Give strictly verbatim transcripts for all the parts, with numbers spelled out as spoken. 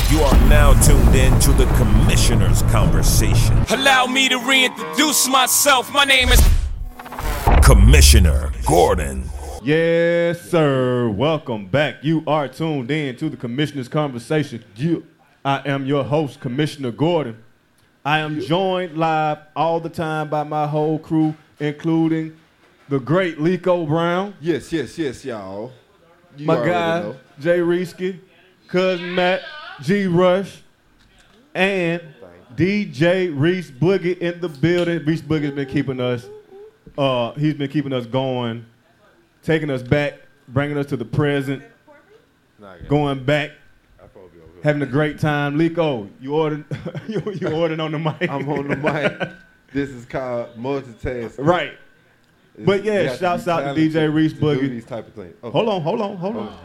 You are now tuned in to the Commissioner's Conversation. Allow me to reintroduce myself. My name is Commissioner Gordon. Yes, sir. Welcome back. You are tuned in to the Commissioner's Conversation. You, I am your host, Commissioner Gordon. I am joined live all the time by my whole crew, including the great Lico Brown. Yes, yes, yes, y'all. You my already guy, know. Jay Reesky, Cousin Matt, G Rush, and D J Reese Boogie in the building. Reese Boogie's been keeping us, uh, he's been keeping us going, taking us back, bringing us to the present, going back, having a great time. Lico, you ordered, you, you ordered on the mic. I'm on the mic. This is called multitask. Right. It's- But you yeah, have to shouts be out to talented D J Reese to do Boogie. these type of things. Okay. Hold on, hold on, hold on.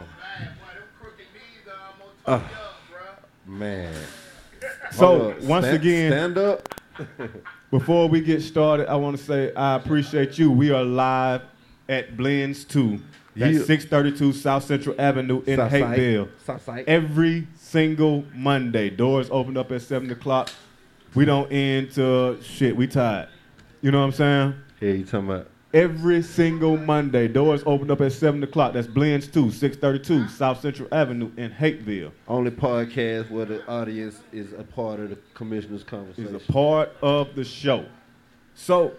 Uh, man. So, Hold up. once Stand- again, stand up. before we get started, I want to say I appreciate you. We are live at Blends two. That's Yeah. six thirty-two South Central Avenue in South side. Hapeville. South side. Every single Monday. Doors open up at seven o'clock. We don't end till shit, we tired. You know what I'm saying? Yeah, you talking about? Every single Monday. Doors open up at seven o'clock. That's Blends two, six thirty-two South Central Avenue in Hapeville. Only podcast where the audience is a part of the commissioner's conversation. Is a part of the show. So,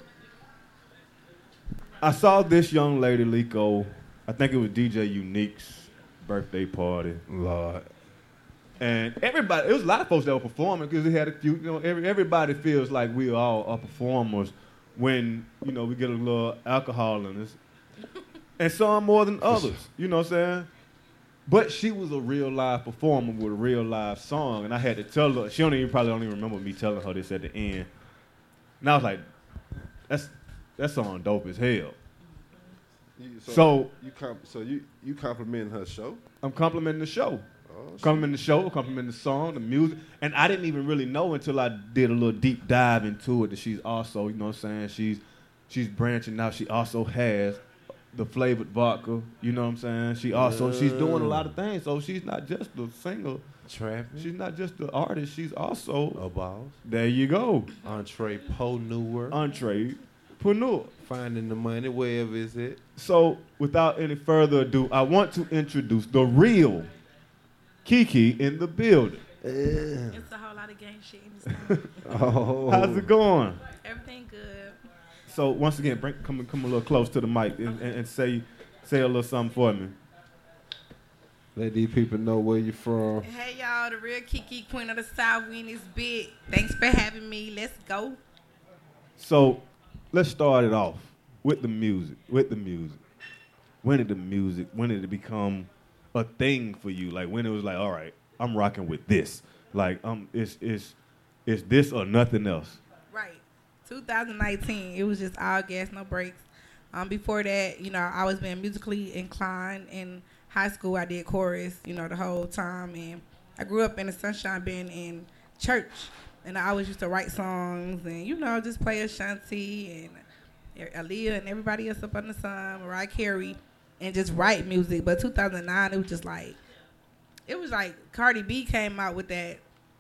I saw this young lady, Lico. I think it was D J Unique's birthday party. Lord. And everybody, it was a lot of folks that were performing because they had a few, you know, every, everybody feels like we all are performers when, you know, we get a little alcohol in us. And some more than others, you know what I'm saying? But she was a real live performer with a real live song. And I had to tell her, she don't even, probably don't even remember me telling her this at the end. And I was like, that's, that song dope as hell. You, so, So- you comp- so you you complimenting her show? I'm complimenting the show. Oh, shit. Complimenting the show, complimenting the song, the music. And I didn't even really know until I did a little deep dive into it that she's also, you know what I'm saying, she's she's branching out. She also has the flavored vodka, you know what I'm saying? She also, she's doing a lot of things. So she's not just the singer. Trapping. She's not just the artist. She's also, A boss. there you go, Entrepreneur. entrepreneur. Finding the money wherever it's at. So without any further ado, I want to introduce the real Kiki in the building. It's a whole lot of gang shit in this town. Oh. How's it going? Everything good. So once again, bring, come come a little close to the mic and, and, and say say a little something for me. Let these people know where you're from. Hey y'all, the real Kiki, queen of the South, we in this big. Thanks for having me. Let's go. So let's start it off with the music. With the music. When did the music? When did it become a thing for you? Like when it was like, all right, I'm rocking with this. Like um, it's it's it's this or nothing else. Right. twenty nineteen, it was just all gas, no brakes. Um, before that, you know, I was being musically inclined. In high school, I did chorus, you know, the whole time. And I grew up in the sunshine, being in church. And I always used to write songs and, you know, just play Ashanti and Aaliyah and everybody else up on the sun, Mariah Carey, and just write music. But two thousand nine, it was just like, it was like Cardi B came out with that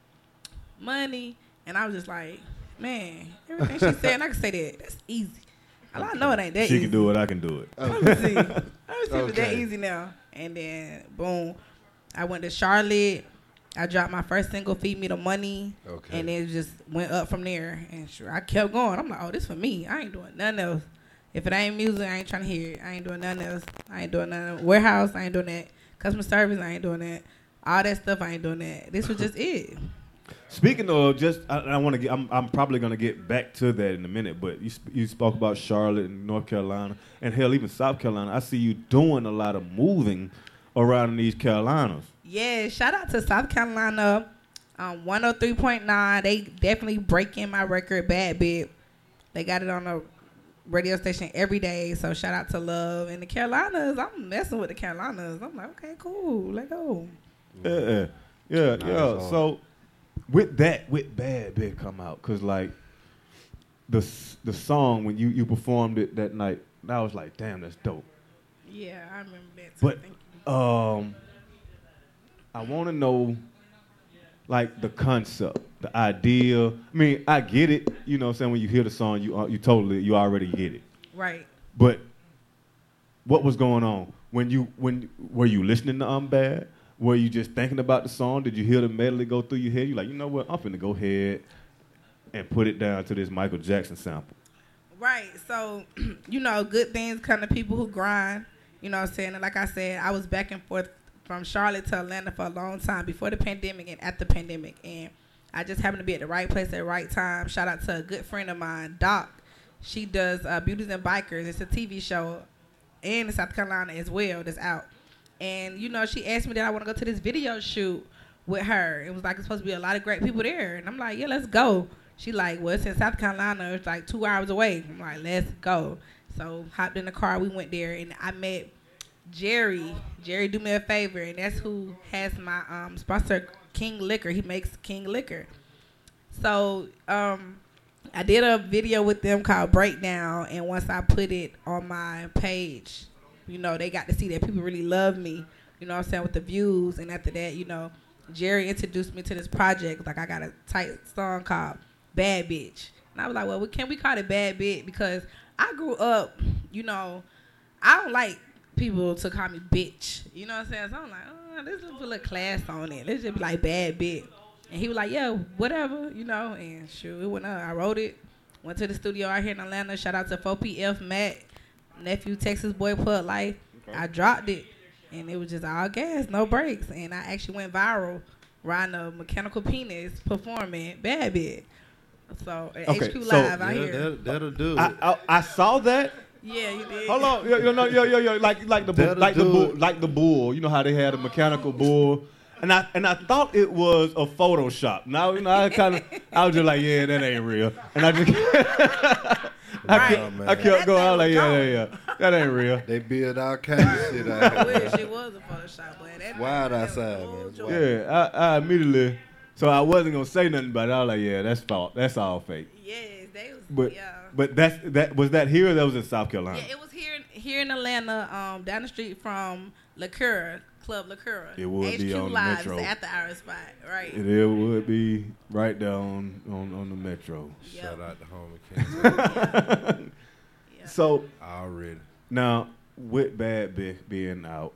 Money. And I was just like, man, everything she said, and I can say that. That's easy. I know it ain't that She easy. can do it. I can do it. Let me see. Let me see if it's that Okay. easy now. And then, boom, I went to Charlotte. I dropped my first single, Feed Me the Money. Okay. And it just went up from there. And sure, I kept going. I'm like, oh, this for me. I ain't doing nothing else. If it ain't music, I ain't trying to hear it. I ain't doing nothing else. I ain't doing nothing. Warehouse, I ain't doing that. Customer service, I ain't doing that. All that stuff, I ain't doing that. This was just it. Speaking of, just I, I want to get. I'm, I'm probably gonna get back to that in a minute. But you sp- you spoke about Charlotte and North Carolina, and hell, even South Carolina. I see you doing a lot of moving around in these Carolinas. Yeah, shout out to South Carolina, um, one oh three point nine. They definitely breaking my record bad bit. They got it on the radio station every day. So shout out to Love. And the Carolinas, I'm messing with the Carolinas. I'm like, okay, cool, let go. Yeah, yeah, yeah. Nice. yeah. So with that, with Bad Bit come out, cause like the s- the song when you you performed it that night, I was like, damn, that's dope. Yeah, I remember that too. But Thank you. um, I want to know like the concept, the idea. I mean, I get it. You know what I'm saying? When you hear the song, you uh, you totally, you already get it. Right. But what was going on? When you, when, were you listening to I'm Bad? Were you just thinking about the song? Did you hear the medley go through your head? You're like, you know what? I'm finna go ahead and put it down to this Michael Jackson sample. Right. So, you know, good things come to people who grind. You know what I'm saying? And like I said, I was back and forth from Charlotte to Atlanta for a long time before the pandemic and after the pandemic. And I just happened to be at the right place at the right time. Shout out to a good friend of mine, Doc. She does uh, Beauties and Bikers. It's a T V show in South Carolina as well that's out. And, you know, she asked me that I want to go to this video shoot with her. It was like it's supposed to be a lot of great people there. And I'm like, yeah, let's go. She like, well, it's in South Carolina. It's like two hours away. I'm like, let's go. So hopped in the car. We went there. And I met Jerry. Jerry do me a favor. And that's who has my um, sponsor, King Liquor. He makes King Liquor. So um, I did a video with them called Breakdown. And once I put it on my page, you know, they got to see that people really love me, you know what I'm saying, with the views. And after that, you know, Jerry introduced me to this project. Like, I got a tight song called Bad Bitch. And I was like, well, can we call it Bad Bitch? Because I grew up, you know, I don't like people to call me bitch. You know what I'm saying? So I'm like, oh, let's just put a little class on it. Let's just be like Bad Bitch. And he was like, yeah, whatever, you know. And sure, it went up. I wrote it. Went to the studio out here in Atlanta. Shout out to four P F Matt. Nephew, Texas Boy Put Life. Okay. I dropped it, and it was just all gas, no brakes. And I actually went viral riding a mechanical penis performing Bad Bitch. So, at okay, H Q so Live out yeah, here. That'll, that'll do I, it. I, I saw that. Yeah, you did. Hold on, yo, yo, no, yo, yo, yo, like, like the, bull, That'll like the do bull, it. like the bull. You know how they had a mechanical bull, and I, and I thought it was a Photoshop. Now, you know, I kind of, I was just like, yeah, that ain't real, and I just. I Right. kept, man. I kept That going. I thing was like, was yeah, gone. yeah, yeah. That ain't real. They build all kinds of shit I out here. wish it was a Photoshop, but that Wild that was outside, full man. joy. Yeah, I, I immediately. So I wasn't gonna say nothing about it. I was like, yeah, that's fault. That's all fake. Yes, they was. But yeah. but that's that was that here or that was in South Carolina. Yeah, it was here here in Atlanta, um, down the street from Liqueur, Club Liqueur. It would be H Q on the Live, Metro. it's at the hour spot, right? It, it would be right there on, on, on the Metro. Yep. Shout out to Home King Yeah. So already. now with Bad Bitch being out,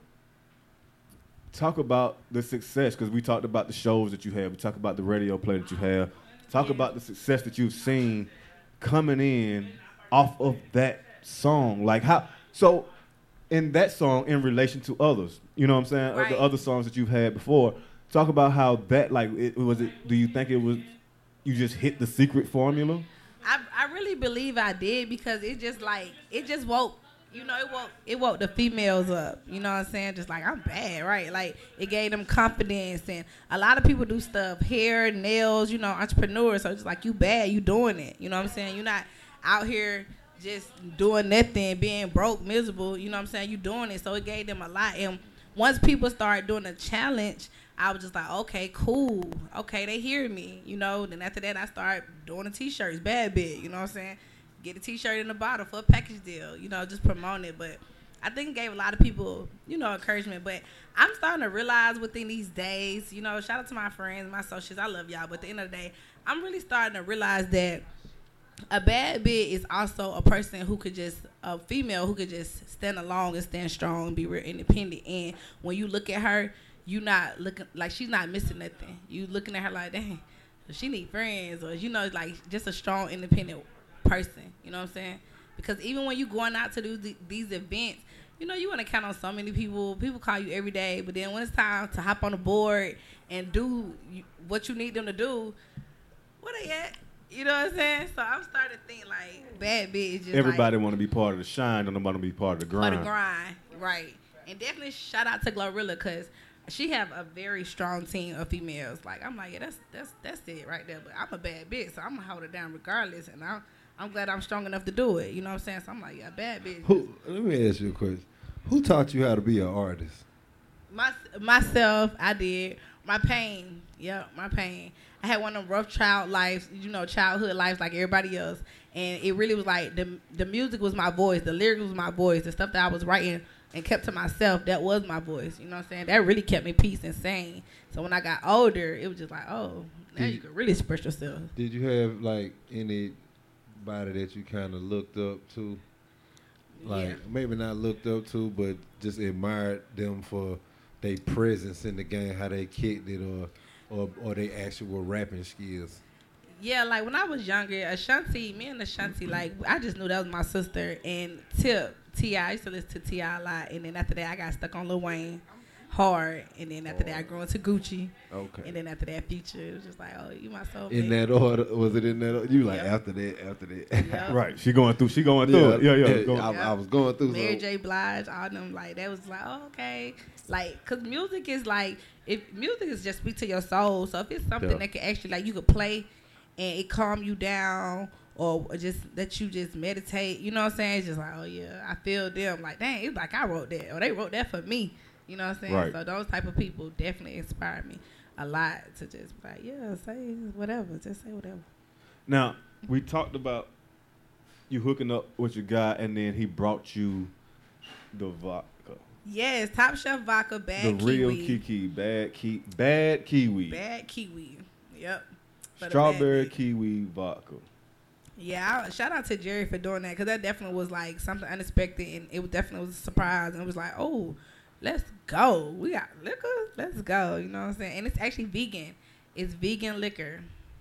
talk about the success, because we talked about the shows that you have. We talked about the radio play that you have. Talk Yeah. about the success that you've seen coming in off of that song. Like how, so in that song in relation to others, you know what I'm saying? Or Right. the other songs that you've had before. Talk about how that, like, it was it, do you think it was, you just hit the secret formula? I I really believe I did, because it just like it just woke you know it woke it woke the females up, you know what I'm saying, just like I'm bad, right? Like it gave them confidence. And a lot of people do stuff, hair, nails, you know, entrepreneurs, so it's just like, you bad, you doing it, you know what I'm saying? You're not out here just doing nothing, being broke, miserable, you know what I'm saying? You doing it. So it gave them a lot. And once people started doing a challenge, I was just like, okay, cool. Okay, they hear me, you know. Then after that, I started doing the T-shirts, Bad Bitch, you know what I'm saying? Get a T-shirt in the bottle for a package deal, you know, just promoting it. But I think it gave a lot of people, you know, encouragement. But I'm starting to realize within these days, you know, shout out to my friends, my associates, I love y'all. But at the end of the day, I'm really starting to realize that a bad bitch is also a person who could just, a female who could just stand alone and stand strong and be real independent. And when you look at her, you not looking like she's not missing nothing. You looking at her like, dang, she need friends, or, you know, like just a strong, independent person. You know what I'm saying? Because even when you going out to do th- these events, you know, you want to count on so many people. People call you every day, but then when it's time to hop on the board and do you, what you need them to do, where they at? You know what I'm saying? So I'm starting to think like bad bitch is just Everybody like, want to be part of the shine, don't nobody want to be part of the for grind. the grind, right? And definitely shout out to Glorilla, because she have a very strong team of females. Like I'm like, yeah, that's that's that's it right there. But I'm a bad bitch, so I'm gonna hold it down regardless. And I'm I'm glad I'm strong enough to do it. You know what I'm saying? So I'm like, yeah, bad bitch. Who, let me ask you a question. Who taught you how to be an artist? My, myself, I did. My pain, yeah, my pain. I had one of them rough child lives, you know, childhood lives like everybody else. And it really was like the the music was my voice, the lyrics was my voice, the stuff that I was writing and kept to myself, that was my voice. You know what I'm saying? That really kept me peace and sane. So when I got older, it was just like, oh, now Did- you can really express yourself. Did you have like anybody that you kind of looked up to? Like Yeah. maybe not looked up to, but just admired them for their presence in the game, how they kicked it, or or or they actual rapping skills. Yeah, like when I was younger, Ashanti, me and Ashanti, like I just knew that was my sister. And Tip, T I, I used to listen to T I a lot. And then after that, I got stuck on Lil Wayne hard. And then after that, I grew into Gucci. Okay. And then after that, Future, it was just like, oh, you my soulmate. In that order, was it in that order? You like Yep. after that, after that. Yep. Right. She going through. She going through it. Yeah, yeah. going- I, I was going through. Mary some- J. Blige, all them, like, that was like, oh, okay. Like, because music is like, if music is just speak to your soul. So if it's something Yeah. that can actually, like, you could play and it calm you down or just that you just meditate, you know what I'm saying? It's just like, oh, yeah, I feel them. Like, dang, it's like I wrote that or they wrote that for me. You know what I'm saying? Right. So those type of people definitely inspire me a lot to just be like, yeah, say whatever. Just say whatever. Now, we talked about you hooking up with your guy, and then he brought you the vodka. Yes, Top Chef Vodka, The bad real kiwi. Kiki, bad ki, bad kiwi. Bad kiwi. Yep. For the Strawberry bad bitch. kiwi vodka. Yeah, I, shout out to Jerry for doing that because that definitely was like something unexpected and it was definitely was a surprise and it was like, oh, let's go. We got liquor. Let's go. You know what I'm saying? And it's actually vegan. It's vegan liquor.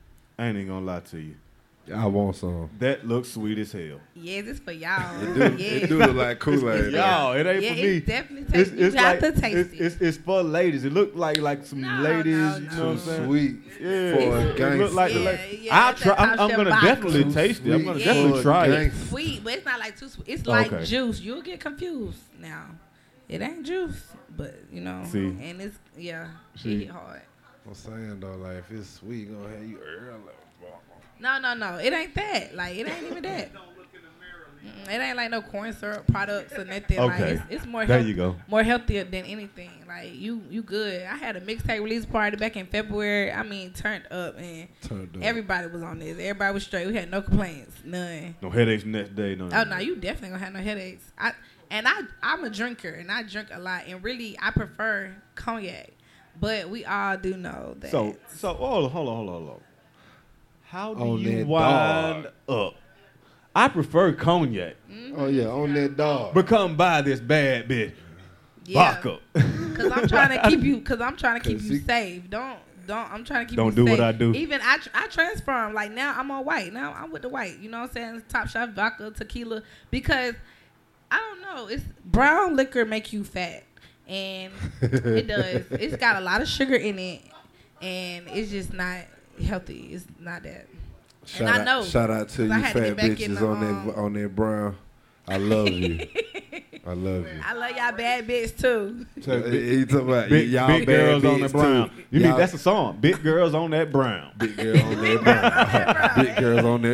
I ain't even gonna lie to you. I want some. That looks sweet as hell. Yes, it's for y'all. It do, yes. it do look like Kool-Aid. Yeah. Y'all, it ain't Yeah, for me. it definitely tastes. You have to taste it's, it. It's, it's for ladies. It look like like some No, ladies. no, You know no. what I'm saying? Sweet Yeah, for a it look gangster. like the Yeah, la- yeah, I'll it's try. that I'm, Top I'm Chef gonna vodka. definitely Too taste it. I'm sweet gonna Yeah. definitely for a try it. gangster. Sweet, but it's not like too sweet. It's like Okay. juice. You'll get confused now. It ain't juice, but you know, See. and it's yeah, See. it hit hard. I'm saying though, like if it's sweet, gonna have you early. No, no, no. It ain't that. Like, it ain't even that. Mm, It ain't like no corn syrup products or nothing. Like, Okay. it's, it's more There health- you go. more healthier than anything. Like, you you good. I had a mixtape release party back in February. I mean, turned up, and Turned up. everybody was on this. Everybody was straight. We had no complaints. None. No headaches next day. No. Oh, no, you definitely gonna have no headaches. I And I, I'm a drinker, and I drink a lot. And really, I prefer cognac. But we all do know that. So so hold on hold on hold on hold on. How do On you that wind up? I prefer cognac, Oh yeah, on that dog. but come by this bad bitch yeah. vodka. Cause I'm trying to keep you. Cause I'm trying to keep 'Cause you he- safe. Don't don't. I'm trying to keep Don't you do safe. what I do. Even I tr- I transform. Like now I'm on white. Now I'm with the white. You know what I'm saying? Top Chef vodka, tequila. Because I don't know. It's brown liquor make you fat, and it does. It's got a lot of sugar in it, and it's just not healthy. It's not that. Shout I out, know, shout out to 'cause I you had to fat get back in bitches the, on um, that on that brown. I love you. I love you. I love y'all bad bitch too. So He- big, he talking about big, y'all big bad girls on bitch that brown. too. You need Y'all- that's a song. Big girls on that brown. Big girls on that brown. Big girls on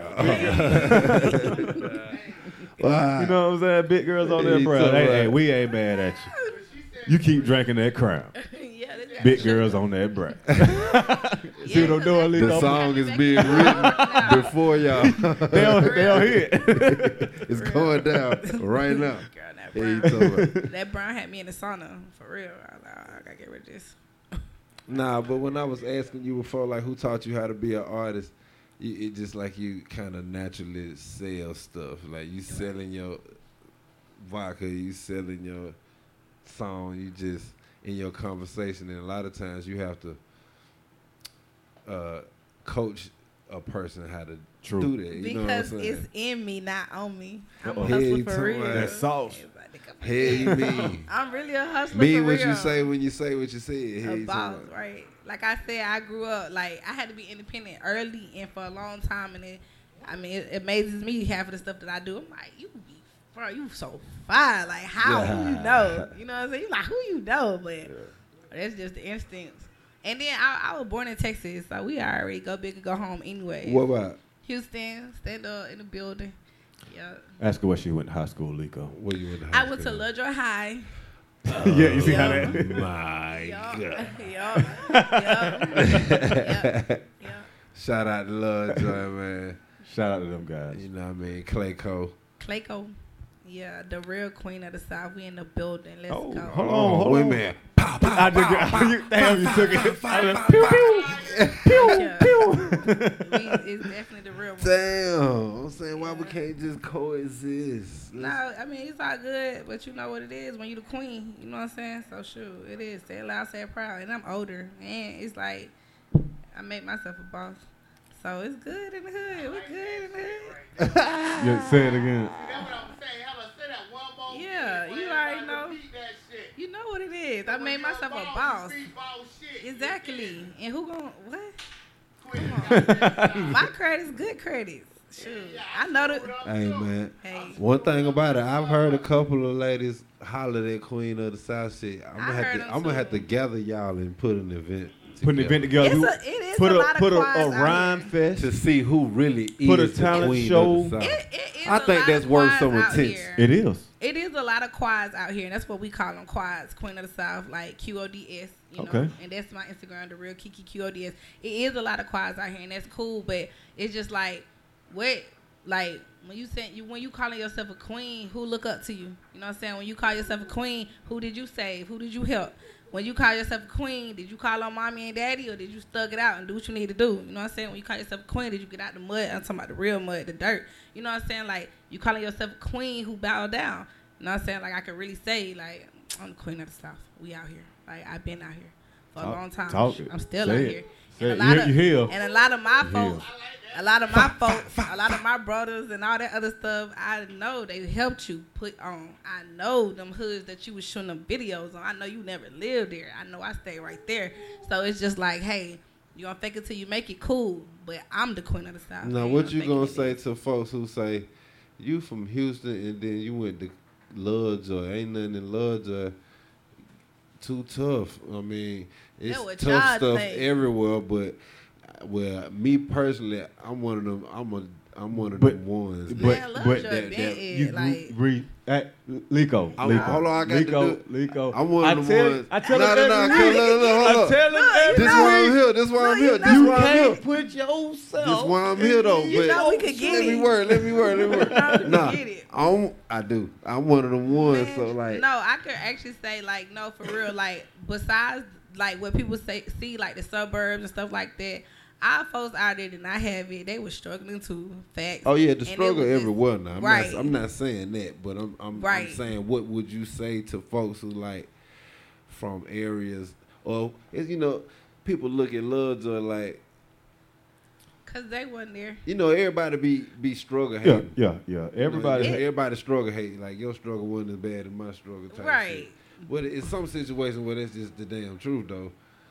that brown. Wow. You know what I'm saying? Big girls on that He brown. talking Hey, hey, about- we ain't mad at you. You keep drinking that crown. yeah, this- Big girls on that brown. See what I'm doing, The Lito? song is being written before y'all. They don't, they don't hear it. It's going down right now. Girl, that Hey, he brown. talking about- That brown had me in the sauna for real. I, was like, oh, I gotta get rid of this. Nah, but when I was asking you before, like, who taught you how to be an artist, you, it just like you kind of naturally sell stuff. Like, you selling your vodka, you selling your song, you just in your conversation. And a lot of times you have to uh, coach a person how to True. do that. You know what I'm Because saying? it's in me, not on me. I'm Uh-oh. a Hey, hustler you for talking real. about that sauce. Hey, you mean. I'm really a hustler mean for what real. you say when you say what you say. Hey, A you boss, talking about- right? Like I said, I grew up like I had to be independent early and for a long time, and it, I mean, it, it amazes me half of the stuff that I do. I'm like, you be, bro, you so fine. Like how who you know? You know what I'm saying? You like who you know, but that's just the instincts. And then I, I was born in Texas, so we already go big and go home anyway. What about? Houston, stand up in the building. Yeah. Ask her where she went to high school, Lico. Where you in the I high went to school? Lovejoy High. Yeah, you see how Yeah. that? My Yup. God. Yup. Yup. Yup. Shout out to Lovejoy, man. Shout out to them guys. You know what I mean? Clayco. Clayco. Yeah, the real queen of the South. We in the building. Let's Oh, go. hold on, hold wait a on. minute. I did good. You, damn, you took it. I just, pew, pew, pew, Yeah. pew. We, it's definitely the real one. Damn. I'm saying why we can't just coexist. No, I mean, it's all good, but you know what it is when you the queen. You know what I'm saying? So, shoot, it is. Say it loud, say it proud. And I'm older. And it's like, I made myself a boss. So, it's good in the hood. We're good in the hood. Yeah, say it again. That's what I'm saying. Ella, say that one more Yeah, time, you man. already know. Repeat that shit. You know what it is. I When made you're myself a you boss. see boss shit. Exactly. And who gon' what? Queen. My credit's good credits. Shoot. I know that. Hey, man. Hey. One thing about it, I've heard a couple of ladies holler that Queen of the South shit. I'm I gonna have heard to, them I'm gonna have too. to gather y'all and put an event. Put an event together. It's We- a, it is put a, a, lot of put a, quads a out rhyme here. fest. to see who really is Put a the talent Queen show. of the South. It, it is I a think lot that's of worth quads some out attention. here. It is. It is a lot of quads out here, and that's what we call them, quads, Queen of the South, like Q O D S, you know. Okay. And that's my Instagram, the real Kiki Q O D S. It is a lot of quads out here, and that's cool, but it's just like, what, like, when you say, you when you calling yourself a queen, who look up to you? You know what I'm saying? When you call yourself a queen, who did you save? Who did you help? When you call yourself a queen, did you call on mommy and daddy, or did you thug it out and do what you need to do? You know what I'm saying? When you call yourself a queen, did you get out the mud? I'm talking about the real mud, the dirt. You know what I'm saying? Like, you calling yourself a queen who bowed down. You know what I'm saying? Like, I could really say, like, I'm the queen of the South. We out here. Like, I've been out here for Talk- a long time. talk it. I'm still Say out it. here. Say And it. a lot You- of, you hear. and a lot of my You folks, a lot of my folks, a lot of my brothers and all that other stuff, I know they helped you put on. I know them hoods that you was showing them videos on. I know you never lived there. I know I stay right there. So it's just like, hey, you gonna fake it till you make it, cool. But I'm the queen of the South. Now, I ain't what you fake gonna it. say to folks who say you from Houston and then you went to Lovejoy? Ain't nothing in Lovejoy too tough. I mean, it's That what tough y'all stuff think. everywhere, but well, me personally, I'm one of them. I'm a, I'm one of But- them ones. But, Man, love but your that- event that- is, you like, re, uh, Lico, I- Lico. hold on, I got to Lico, do- Lico. I'm one I of them tell, ones. I tell No, him no, no, every no, week. no, no, hold I on. tell him every This why I'm week. here. This why I'm No, here. you This know why I'm You here. can't put yourself. This why I'm here though. You but know we could get let it. me work. Let me work. Let me work. know we could nah, get it. I'm, I do. I'm one of them ones. Man, So like, no, I could actually say like no for real. Like besides like what people say see like the suburbs and stuff like that, our folks out there did not have it. They were struggling too. Facts. oh yeah, the And it struggle was just- everywhere now. I'm, right. not, I'm not saying that, but I'm, I'm, Right. I'm saying what would you say to folks who like from areas or it's, you know, people look at Lovejoy like, Cause they wasn't there. you know, everybody be be struggle Yeah, hating. yeah, yeah. Everybody. You know, everybody struggle hate. Like your struggle wasn't as bad as my struggle. Type Right. Shit. But it's some situations where that's just the damn truth though.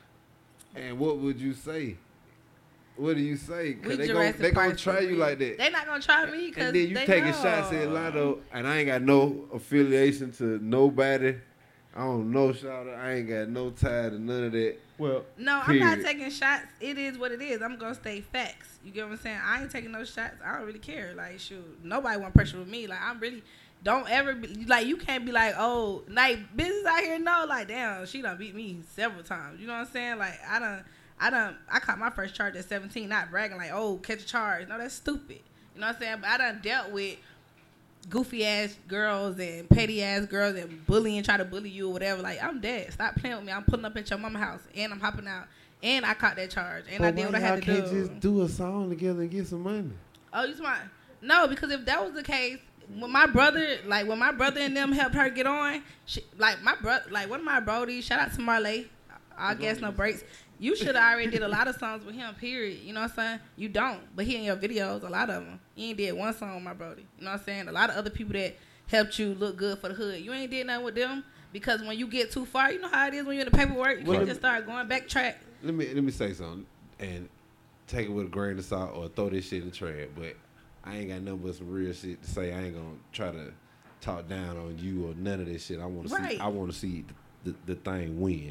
And what would you say? What do you say? Cause We they gon' Jurassic they gonna Park try for you real. like that. They not gonna try me because And then you they taking know. shots at Lotto, and I ain't got no affiliation to nobody. I don't know shout I ain't got no tie to none of that. Well, No, I'm not Period. taking shots. It is what it is. I'm gonna stay facts. You get what I'm saying? I ain't taking no shots. I don't really care. Like, shoot, nobody want pressure with me. Like, I'm really don't ever be like you can't be like, oh, like business out here. No, like, damn, she done beat me several times. You know what I'm saying? Like, I done, I done, I caught my first charge at seventeen. Not bragging like, oh, catch a charge. No, that's stupid. You know what I'm saying? But I done dealt with goofy ass girls and petty ass girls and bullying, try to bully you or whatever. Like, I'm dead. Stop playing with me. I'm pulling up at your mama house and I'm hopping out and I caught that charge and I But did why what I had to y'all can't do. just do a song together and get some money? Oh, you smart? No, because if that was the case, when my brother, like when my brother and them helped her get on, she, like my brother, like one of my brodies, shout out to Marley, I guess no breaks. You should have already did a lot of songs with him. Period. You know what I'm saying? You don't, but he in your videos, a lot of them. You ain't did one song with my brody. You know what I'm saying? A lot of other people that helped you look good for the hood. You ain't did nothing with them because when you get too far, you know how it is when you're in the paperwork. You Well, can't just start going back track. Let me let me say something and take it with a grain of salt or throw this shit in the trash. But I ain't got nothing but some real shit to say. I ain't gonna try to talk down on you or none of this shit. I want to see. Right. I want to see the, the, the thing win.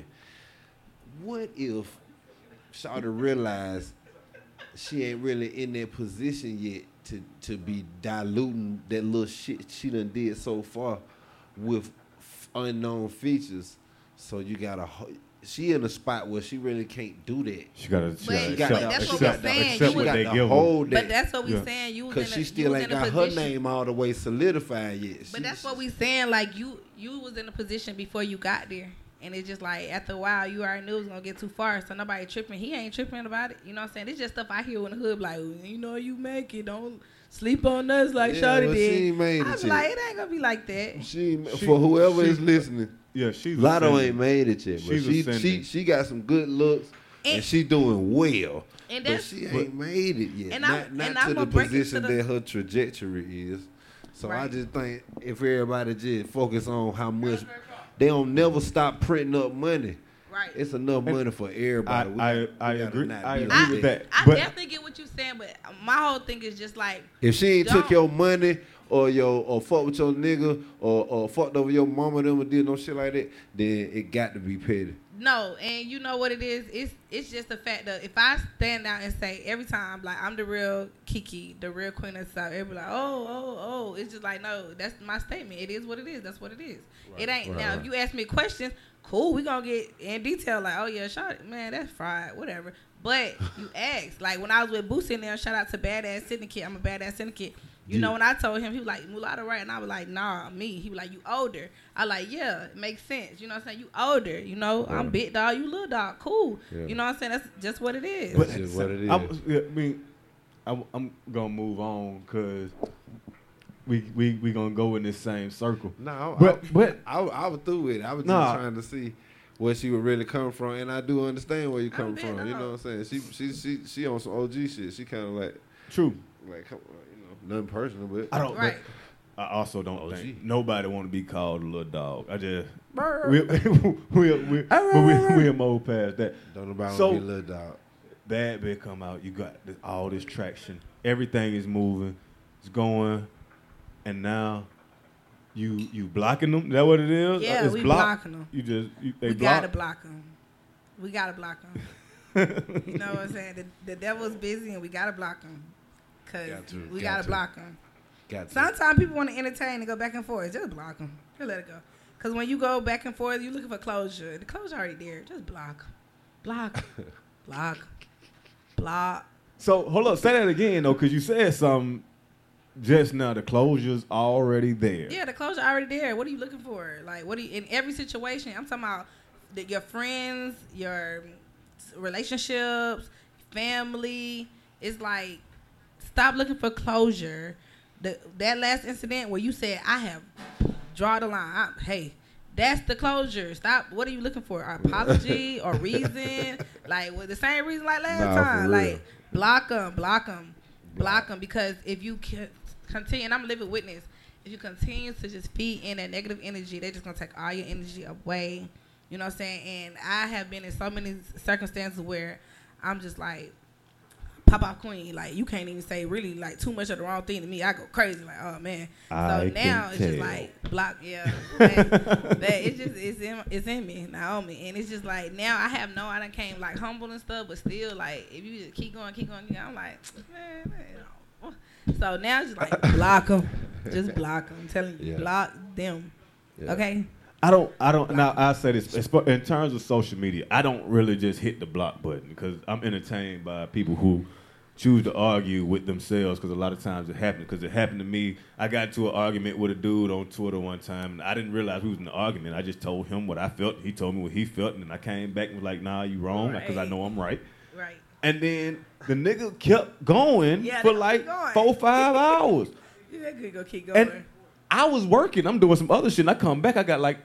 What if Shawty realize she ain't really in that position yet to to be diluting that little shit she done did so far with f- unknown features? So you gotta ho- she in a spot where she really can't do that. She gotta, she But gotta She got accept, to- that's she what got we're to- saying. She accept You what got they to give her. hold that. But that's what we Yeah. saying. You was Cause in she a, still you ain't was in a got her position. name all the way solidified yet. But She- that's what we saying. Like you, you was in a position before you got there, and it's just like after a while, you already knew it was gonna get too far. So nobody tripping. He ain't tripping about it. You know what I'm saying? It's just stuff I hear in the hood, like you know, you make it. Don't sleep on us like Yeah, Shawty well, did. she ain't made it I was yet. like, it ain't gonna be like that. She, She- for whoever she- is listening, Yeah, she's Lotto ascending. ain't made it yet, but She's she ascending. she she got some good looks and, And- she doing well. And But that's she ain't made it yet. and not I'm- not and to I'm the gonna break it to position the- that her trajectory is. So I Right. just think if everybody just focus on how much they don't never stop printing up money. right. It's enough money for everybody. We I- got- I- we I gotta agree- not I be agree like with that. that. I But- definitely get what you're saying, but my whole thing is just like If she ain't took Don't. your money or your or fuck with your nigga or, or fucked over your mama them or did no shit like that, then it got to be petty. no, and you know what it is? It's it's just the fact that if I stand out and say every time like I'm the real Kiki, the real queen of the South, everybody like, oh, oh, oh, it's just like no, that's my statement. It is what it is. That's what it is. It ain't right, now. right. If you ask me questions, cool, we gonna get in detail. Like, oh yeah, shot man, that's fried, whatever. But you ask like when I was with Boosie in there, shout out to Badass Syndicate. I'm a Badass Syndicate. You know, when I told him, he was like, Mulatto, right? And I was like, nah, me. He was like, you older. I like, yeah, it makes sense. You know what I'm saying? You older. You know, I'm big dog, you little dog. Cool. Yeah. You know what I'm saying? That's just what it is. That's just what it is. I, was- yeah, I mean, I'm, I'm gonna move on because we we we gonna go in this same circle. No, But- I, but- I, I was through with it. I was Nah. just trying to see where she would really come from, and I do understand where you I'm come big from. You dog. know what I'm saying? She she she she on some O G shit. She kind of like True. like come on, you know, nothing personal, but I don't. Right. But I also don't Oh, gee. think nobody want to be called a little dog. I just Brr. we we we but we we move past that. don't nobody So- want to be a little dog. Bad Bitch come out. You got this, all this traction. Everything is moving. It's going, and now you you blocking them. Is that what it is? Yeah, it's we blocked. blocking them. You just you, they we block. gotta block them. We gotta block them. You know what I'm saying? The, the devil's busy and we gotta block them. Because Got to, we got gotta to. block them. Got to. Sometimes people want to entertain and go back and forth. Just block them. Just let it go. Because when you go back and forth, you're looking for closure. The closure already there. Just block. Block. block. Block. So hold up, say that again though, because you said something just now. The closure's already there. Yeah, the closure already there. What are you looking for? Like, what do you, in every situation, I'm talking about the, your friends, your relationships, family. It's like, stop looking for closure. The, that last incident where you said, I have draw the line. I, hey, that's the closure. Stop. What are you looking for? An apology or reason? Like, with the same reason like last Nah, for time. real. Like, block them, block them, block them. Because if you can continue, and I'm a living witness, if you continue to just feed in that negative energy, they're just going to take all your energy away. You know what I'm saying? And I have been in so many circumstances where I'm just like, pop out queen. Like, you can't even say really like too much of the wrong thing to me. I go crazy. Like, oh man. I so now can it's just tell. like block. Yeah. That, that it's just it's in it's in me, Naomi, and it's just like now I have no. I done came like humble and stuff, but still like if you just keep going, keep going, I'm like man. man you know. So now it's just like block them, just block them. I'm telling you, Yeah. block them. Yeah. Okay. I don't. I don't. Now I say this it's- in terms of social media. I don't really just hit the block button because I'm entertained by people who choose to argue with themselves. Because a lot of times it happens. Because it happened to me. I got into an argument with a dude on Twitter one time, and I didn't realize we was in an argument. I just told him what I felt. He told me what he felt, and then I came back and was like, "Nah, you wrong," because I Right. know I'm right. Right. And then the nigga kept going Yeah, for they like keep going. four, five hours. Yeah, could go keep going. And I was working. I'm doing some other shit. And I come back. I got like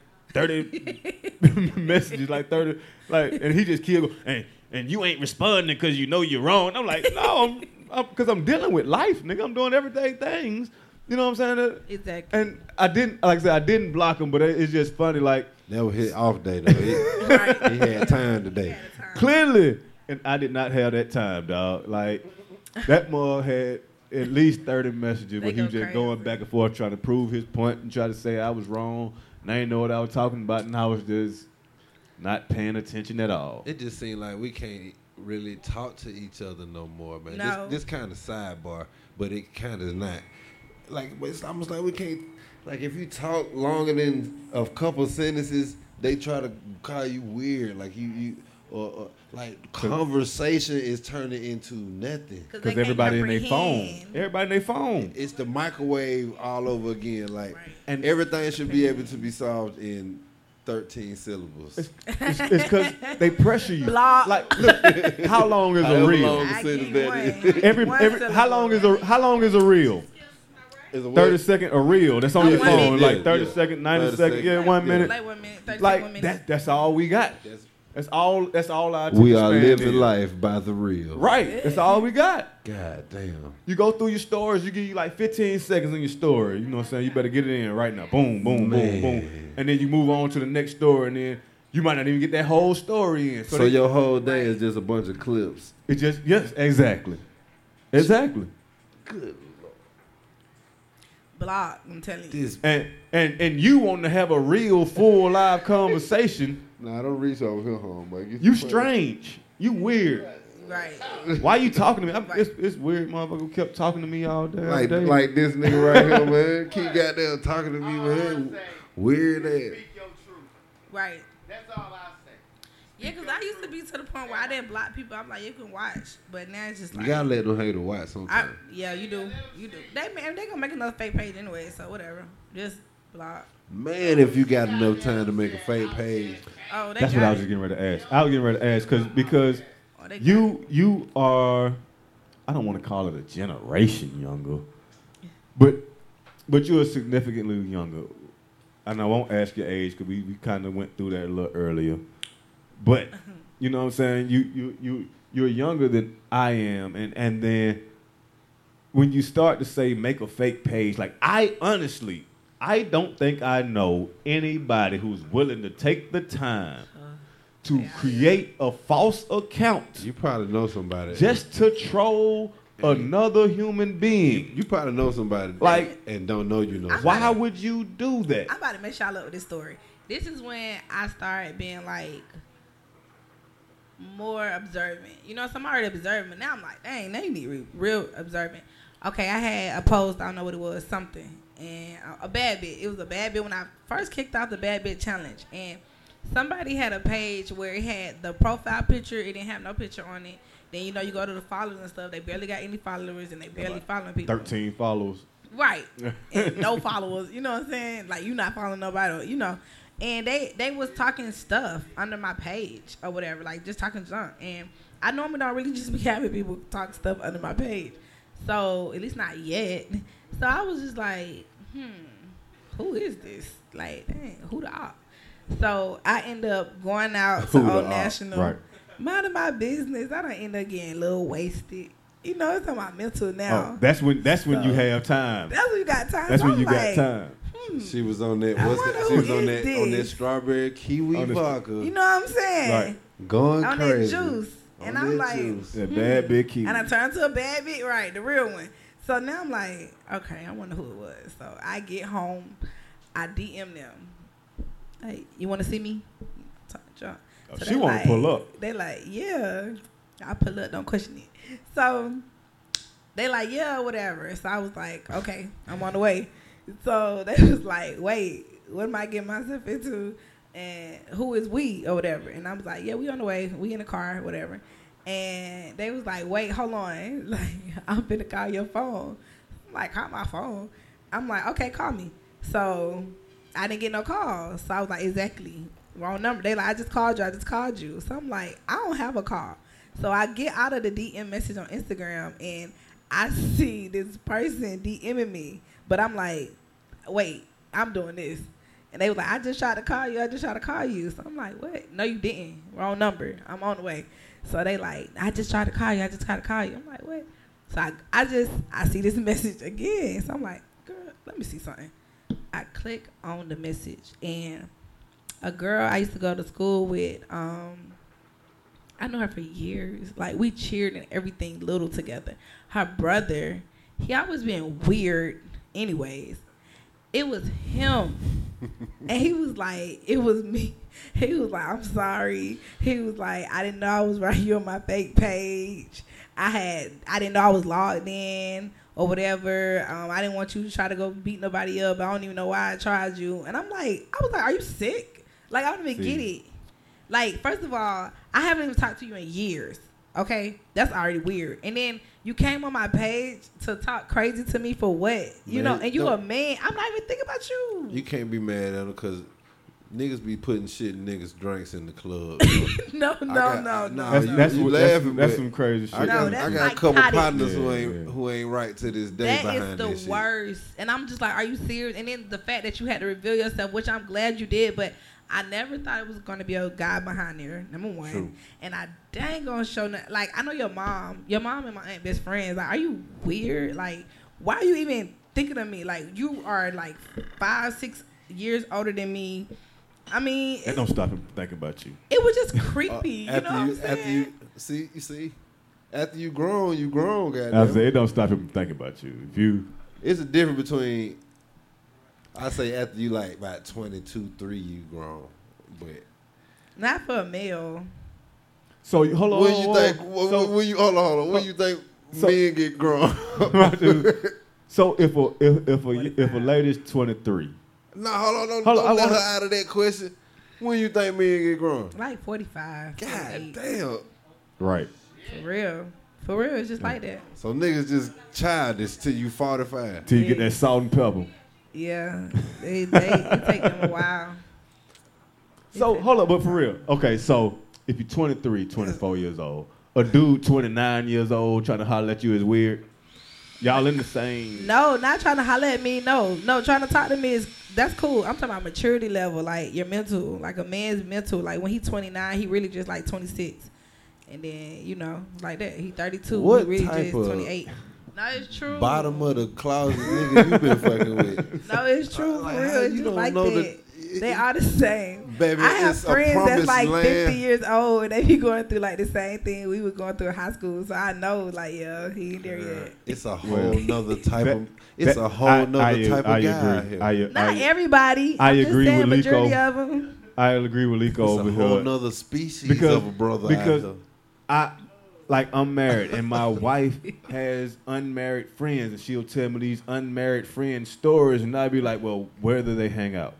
thirty messages, like thirty, like, and he just killed. And and you ain't responding because you know you're wrong. I'm like, no, I'm because I'm, I'm dealing with life, nigga. I'm doing everyday things. You know what I'm saying? Exactly. And I didn't, like I said, I didn't block him, but it, it's just funny. Like That was his off day though. He, Right. he had time today. At a time. clearly, and I did not have that time, dog. Like that mug had at least thirty messages where They he was go just crazy. going back and forth trying to prove his point and try to say I was wrong and I didn't know what I was talking about and I was just not paying attention at all. It just seemed like we can't really talk to each other no more, man. No. This, this kind of sidebar, but it kind of is not. Like, but it's almost like we can't. Like, if you talk longer than a couple sentences, they try to call you weird, like you you or, or like conversation is turning into nothing. Because everybody in their phone. Everybody in their phone. It's the microwave all over again. Like, Right. and everything should be able to be solved in thirteen syllables. It's because they pressure you. Block. Like, look, how long is a However reel? long- I sentence give that one- is. Every, one every syllable. how long is a how long is a reel? It's a what? Thirty second a reel. That's on Oh, your one phone. minute. Like thirty Yeah. second, ninety thirty second, yeah, second. one Yeah. minute. Like one minute, thirty Like one that. minutes. That's all we got. That's- That's all. That's all our. we attention are span living is. life by the real. Right. That's all we got. God damn. You go through your stories, you give you like fifteen seconds in your story. You know what I'm saying? You better get it in right now. Boom, boom, Man. boom, boom. And then you move on to the next story, and then you might not even get that whole story in. So, they- your whole day is just a bunch of clips. it just yes, exactly, exactly. Good. Block, I'm telling you. This. And and and you want to have a real full live conversation. Nah, don't reach over here, home, man. You strange. You weird. Right. Why you talking to me? I'm, it's, it's weird, motherfucker. Who kept talking to me all day. Like, day. like this nigga right here, man. Keep goddamn talking to me, All I man. say, Weird ass. speak your truth. Right. That's all I say. Yeah, because I used to be to the point where I didn't block people. I'm like, you can watch. But now it's just You like. gotta let them haters watch I, sometimes. yeah, you do. You do. They man, they gonna make another fake page anyway, so whatever. Just block. Man, if you got enough time to make a fake page. Oh, they That's got what I was it. just getting ready to ask. I was getting ready to ask because because Oh, they got you you are, I don't want to call it a generation younger, but but you're significantly younger. And I won't ask your age because we, we kind of went through that a little earlier. But you know what I'm saying? You you you you're younger than I am, and and then when you start to say make a fake page, like I honestly, I don't think I know anybody who's willing to take the time to create a false account You probably know somebody. just to troll another human being. You probably know somebody Like- and don't know you know. I'm Why about to- would you do that? I'm about to mess y'all up with this story. This is when I started being like more observant. You know, so I'm already observant. Now I'm like, dang, now you need re- real observant. Okay, I had a post, I don't know what it was, something. And a, a bad bit. It was a bad bit when I first kicked off the bad bit challenge. And somebody had a page where it had the profile picture, it didn't have no picture on it. Then, you know, you go to the followers and stuff, they barely got any followers and they barely following people. Thirteen followers. Right. And no followers. You know what I'm saying? Like, you not following nobody, you know. And they, they was talking stuff under my page or whatever, like just talking junk. And I normally don't really just be having people talk stuff under my page. So, at least not yet. So, I was just like, hmm, who is this? Like, dang, who the op? So, I end up going out to Who the Old op? National. Right. Minding my business. I don't end up getting a little wasted. You know, it's on my mental now. Oh, that's when that's when you So- have time. That's when you got time. That's So when I'm you like, got time. hmm. She was on that. I What's wonder that? She who was on is that on that this? strawberry kiwi On the- vodka. You know what I'm saying? Right. Going On crazy. that juice. And On I'm that like, juice. That bad big key. and I turned to a bad bit, right, the real one. So now I'm like, okay, I wonder who it was. So I get home, I D M them. Hey, you want to see me? Talk junk. Oh, So she they wanna like- pull up. They like, yeah. I pull up, don't question it. So they like, yeah, whatever. So I was like, okay, I'm on the way. So they was like, wait, what am I getting myself into? And who is we or whatever? And I was like, yeah, we on the way. We in the car, whatever. And they was like, wait, hold on. Like, I'm finna call your phone. I'm like, call my phone. I'm like, okay, call me. So I didn't get no calls. So I was like, exactly. Wrong number. They like, I just called you. I just called you. So I'm like, I don't have a call. So I get out of the D M message on Instagram and I see this person DMing me. But I'm like, wait, I'm doing this. And they was like, I just tried to call you. I just tried to call you. So I'm like, what? No, you didn't. Wrong number. I'm on the way. So they like, I just tried to call you. I just tried to call you. I'm like, what? So I, I just, I see this message again. So I'm like, girl, let me see something. I click on the message. And a girl I used to go to school with, um, I know her for years. Like, we cheered and everything little together. Her brother, he always been weird anyways. It was him. And he was like, it was me. He was like, I'm sorry. He was like, I didn't know I was writing you on my fake page. I had, I didn't know I was logged in or whatever. Um, I didn't want you to try to go beat nobody up. I don't even know why I tried you. And I'm like, I was like, are you sick? Like, I don't even See. get it. Like, first of all, I haven't even talked to you in years. Okay? That's already weird. And then you came on my page to talk crazy to me for what? You Man, know, and you a don't- man. I'm not even thinking about you. You can't be mad at them because niggas be putting shit in niggas' drinks in the club. no, no, got- no, I- no. nah, That's you- that's, you what, that's, laughing, that's but some crazy shit. I got, No, that's I got a like couple potty. partners who Yeah, ain't yeah. who ain't right to this day That behind is the this shit. worst. And I'm just like, are you serious? And then the fact that you had to reveal yourself, which I'm glad you did, but I never thought it was going to be a guy behind there, number one. True. And I dang gonna show, no, like, I know your mom. Your mom and my aunt best friends. Like, are you weird? Like, why are you even thinking of me? Like, you are, like, five, six years older than me. I mean, That it, don't stop him from thinking about you. it was just Uh, creepy. you know after what you, I'm saying? after you see, you see, after you grown, you grown, I goddamn. say it don't stop him from thinking about you. If you, It's a difference between. I say after you like about twenty-two, three, you grown, but Not for a male. so you- hold on. when you hold on. think, when, So- when you hold on, hold on, when you think so- men get grown? So if a if if a if a lady's twenty-three, No, hold on, don't, Hold on, don't I let wanna- her out of that question. When you think men get grown? Like forty-five. God forty-eight. damn. right? For real. For real, it's just like that. So niggas just childish till you forty-five. Till you get Yeah. that salt and pepper. Yeah. They, they, it take them a while. So hold up, but for real, okay. So if you're twenty-three, twenty-four years old, a dude twenty-nine years old trying to holler at you is weird. Y'all in the same. No, not trying to holler at me. No, no, trying to talk to me is that's cool. I'm talking about maturity level, like your mental, like a man's mental. Like when he's twenty-nine, he really just like twenty-six, and then you know, like that, he thirty-two. What he really type just of twenty-eight. No, it's true. Bottom of the closet nigga you been fucking with. No, it's true Like, for how real. It's you just don't like know that. that- They are the same. Baby, I have it's a friends that's promised like land. fifty years old and they be going through like the same thing we were going through in high school. So I know, like, yeah, he ain't there yet. It's a whole Well, nother type that- of. It's that- a whole I- nother I, type I of guy out agree. here. I, Not I, everybody. I I'm just agree saying with majority Lico. of them. I agree with Lico it's over a whole here. nother species Because- of a brother because- out here. I like I'm married and my wife has unmarried friends and she'll tell me these unmarried friend stories and I'd be like, well, where do they hang out?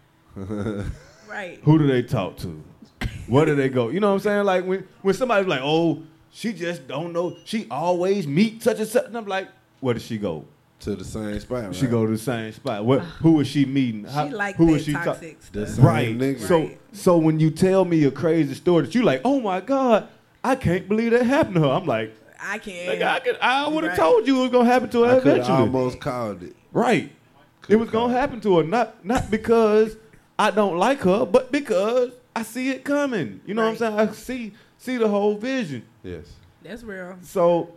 Right. Who do they talk to? Where do they go? You know what I'm saying? Like when when somebody's like, oh, she just don't know. She always meet such and such. And I'm like, where does she go? To the same spot, right? She go to the same spot. What? Who is she meeting? How, She like who that is she talk- toxic The stuff. same Right. nigga. So Right. so when you tell me a crazy story that you like, oh my God, I can't believe that happened to her. I'm like, I can't. like I could, I would have Right. told you it was gonna happen to her I could have eventually. almost called it. Right. Coulda It was gonna called it. happen to her, not not because I don't like her, but because I see it coming. You know what I'm saying? I see see the whole vision. Yes. That's real. So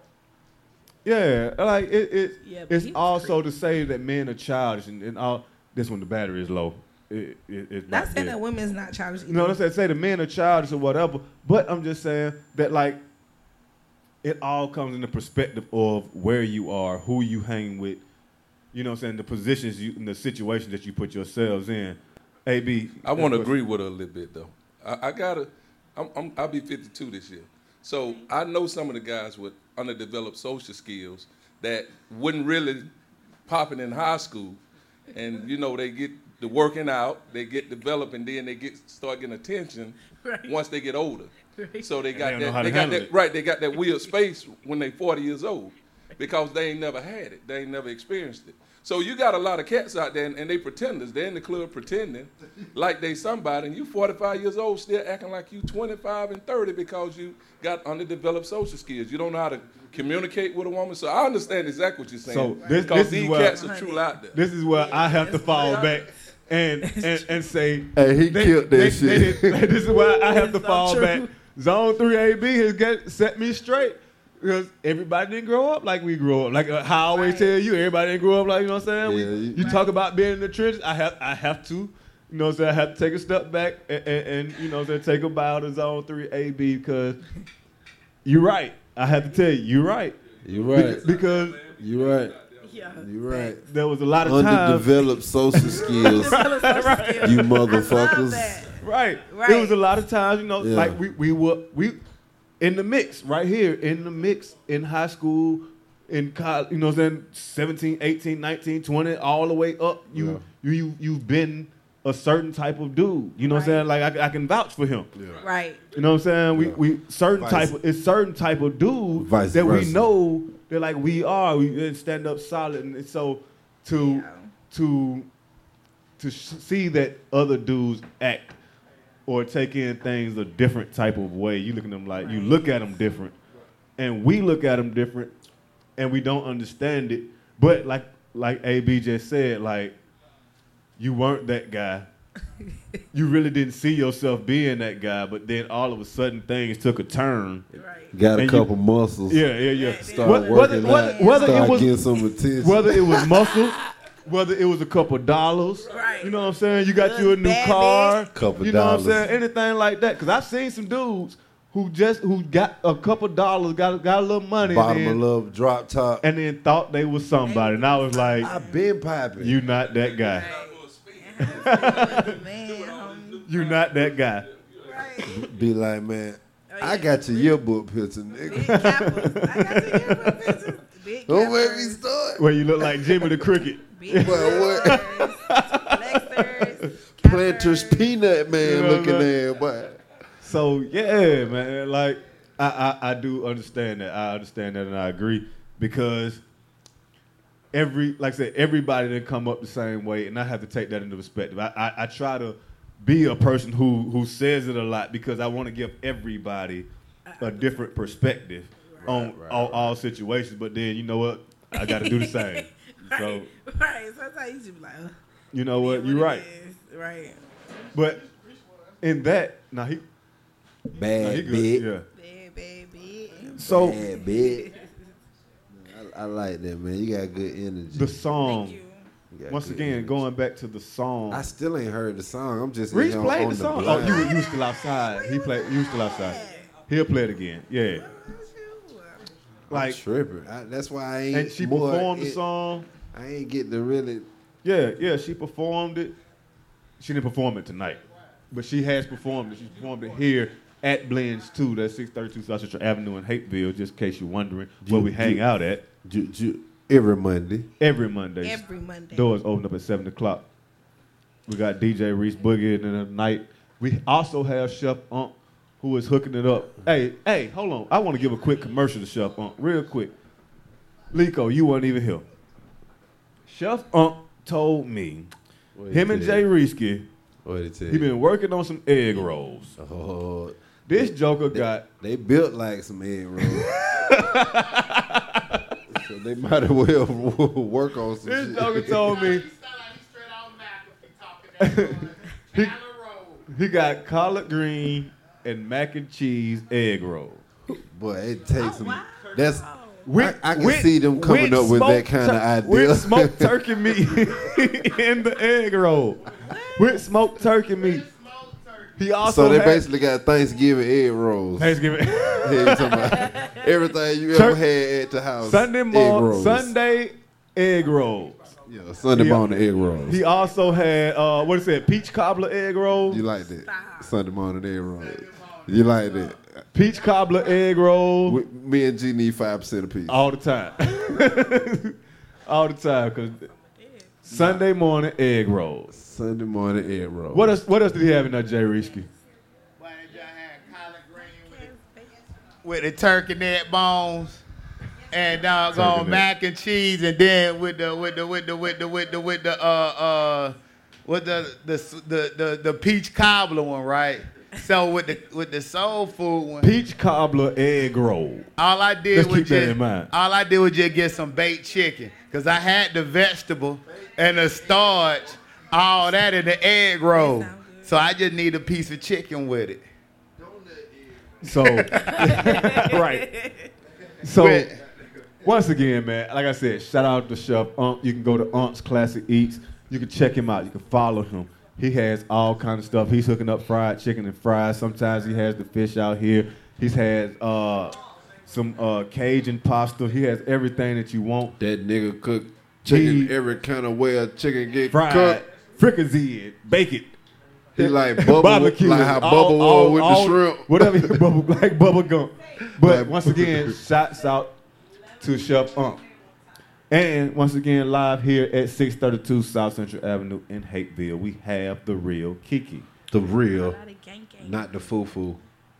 yeah, like it, it Yeah, but it's he was also to say that men are childish and, and all this when the battery is low. It, it, it's Not not saying dead. that women's not childish. You know what I'm saying? Say the men are childish or whatever, but I'm just saying that like it all comes in the perspective of where you are, who you hang with, you know what I'm saying, the positions you and the situations that you put yourselves in. A B. I want to agree with her a little bit though. I, I gotta, I'm, I'm, I'll be fifty-two this year, so I know some of the guys with underdeveloped social skills that wouldn't really popping in high school, and you know they get the working out, they get developed, and then they get start getting attention Right. once they get older. Right. So they they got don't know how that, to they got handle that it. right. They got that weird space when they forty years old, because they ain't never had it. They ain't never experienced it. So you got a lot of cats out there, and, and they pretenders. They're in the club pretending like they somebody, and you forty-five years old still acting like you twenty-five and thirty because you got underdeveloped social skills. You don't know how to communicate with a woman. So I understand exactly what you're saying. So this- because this is these where- cats are true out there. This is where I have to fall back and and, and say, Hey, he killed that shit. did- this is why I have to It's so fall true. back. Zone three A B has get, set me straight. Because everybody didn't grow up like we grew up. Like uh, how I always Right. tell you, everybody didn't grow up like, you know what I'm saying? Yeah, we, you- you talk about being in the trenches, I have I have to, you know what I'm saying, I have to take a step back and, and, and you know what I'm saying, take a bow to Zone three A B because you're right. I have to tell you, you're right. You Beca- right. Because You right. Yeah. You right. there was a lot of times. Underdeveloped social skills. Right. You I love motherfuckers. that. Right. Right. It was a lot of times, you know, Yeah. like we, we were we in the mix right here, in the mix in high school, in college, you know what I'm saying, seventeen, eighteen, nineteen, twenty, all the way up. You Yeah. you you you've been a certain type of dude. You know what I'm saying? Like I, I can vouch for him. Right. You know what I'm saying? We Yeah. we certain Vice- type of it's certain type of dude Vice that we versa. know that like we are. We stand up solid, and so to Yeah. to to sh- see that other dudes act or take in things a different type of way. You look at them like you look at them different, and we look at them different, and we don't understand it. But like like A B just said, like you weren't that guy. You really didn't see yourself being that guy, but then all of a sudden things took a turn. Right. Got a And you- couple muscles. Yeah, yeah, yeah. Start Wh- working whether, out. whether, whether start it was getting some attention. whether it was muscles, whether it was a couple dollars, Right. you know what I'm saying? You got you a new Bad car, bitch. Couple you know dollars. what I'm saying? Anything like that. Because I've seen some dudes who just who got a couple dollars, got got a little money, Bottom and of then, love, drop top. and then thought they was somebody, and I was like, I been popping. "You not that guy. Man, homie. You not that guy." Right. Be like, man, Oh, I yeah. got your yearbook picture, Big nigga. cappers. I got to hear from pictures. Big Don't make me cappers. start. Where you look like Jimmy the Cricket. Big Well, what? Lexers, Planters cappers. Peanut Man You know looking what I'm there, boy. So yeah, man, like I, I I do understand that. I understand that, and I agree because every like I said, everybody didn't come up the same way, and I have to take that into perspective. I I, I try to be a person who who says it a lot because I want to give everybody a different perspective on right, all, all situations. But then you know what, I got to do the same. So Right. Right. Sometimes you should be like, uh, you know what, it you're it right. is. Right. But in that, now he, now he Bad good. bitch. Yeah. Bad baby. So Bad bitch. I, I like that, man. You got good energy. the song. Thank you. You got Once good again, energy. going back to the song. I still ain't heard the song. I'm just Reese in here played on the song. Oh, blind. you were- you was still outside. He played. You was still outside. He'll play it again. Yeah. I'm Like, tripping. I, that's why I ain't. and she more performed the it- song. I ain't getting to really. Yeah, yeah. She performed it. She didn't perform it tonight, but she has performed it. She performed it here at Blends two. That's six thirty-two South Central Avenue in Hapeville. Just in case you're wondering where we hang out at Ju- ju- every Monday. every Monday. Every Monday. Doors open up at seven o'clock. We got D J Reese Boogie in the night. We also have Chef Unc, who is hooking it up. Hey, hey, hold on. I want to give a quick commercial to Chef Unc, real quick. Lico, you weren't even here. Chef Unc told me, What he him and tell Jay you? Reesky, What did he tell he you? been working on some egg rolls. Oh, This joker got they built like some egg rolls. So they might as well work on some this shit. joker told me He sound like he's straight out McAfee talking that boy. He- Down the road. he got collard green and mac and cheese egg rolls. Boy, it takes some. wow. That's. With, I can see them coming up with that smoked kinda tur- idea. With smoked turkey meat in the egg roll. With smoked turkey meat. Smoked turkey. He also So they had basically got Thanksgiving egg rolls. Thanksgiving. Yeah, you talking about everything you ever Church- had at the house. Sunday egg morning, rolls. Sunday egg rolls. Yeah, Sunday He- morning egg rolls. He also had uh, what is it? Peach cobbler egg rolls. You like that? Stop. Sunday morning egg rolls. You like that? Peach cobbler egg rolls We, me and G need five percent apiece. all the time. all the time, cause Sunday morning egg rolls. Sunday morning egg rolls. What else? What else did he have in that Jay Reesky? Boy, that joint had collard green with the, with the turkey neck bones and doggone Turkey neck. mac and cheese, and then with the with the with the with the with the with the uh uh with the the the the, the peach cobbler one, right? So with the with the soul food one, Peach cobbler egg roll. all I did Let's was keep that just in mind. all I did was just get some baked chicken, cause I had the vegetable and the starch, all that in the egg roll. That sound good. So I just need a piece of chicken with it. So, right. So, With- once again, man, like I said, shout out to Chef Unc. You can go to Unc's Classic Eats. You can check him out. You can follow him. He has all kind of stuff. He's hooking up fried chicken and fries. Sometimes he has the fish out here. He's had uh, some uh, Cajun pasta. He has everything that you want. That nigga cook chicken He- every kind of way a chicken get Fried, cooked. fricassee it, bake it. He like bubble, Barbecue like it. how All- bubble all- with all- the shrimp. Whatever, you bubble, like bubble gum. But Like- once again, shouts out to Chef Unc. And once again, live here at six thirty-two South Central Avenue in Hapeville, we have the real Kiki. The real, Gang, gang. not the foo-foo.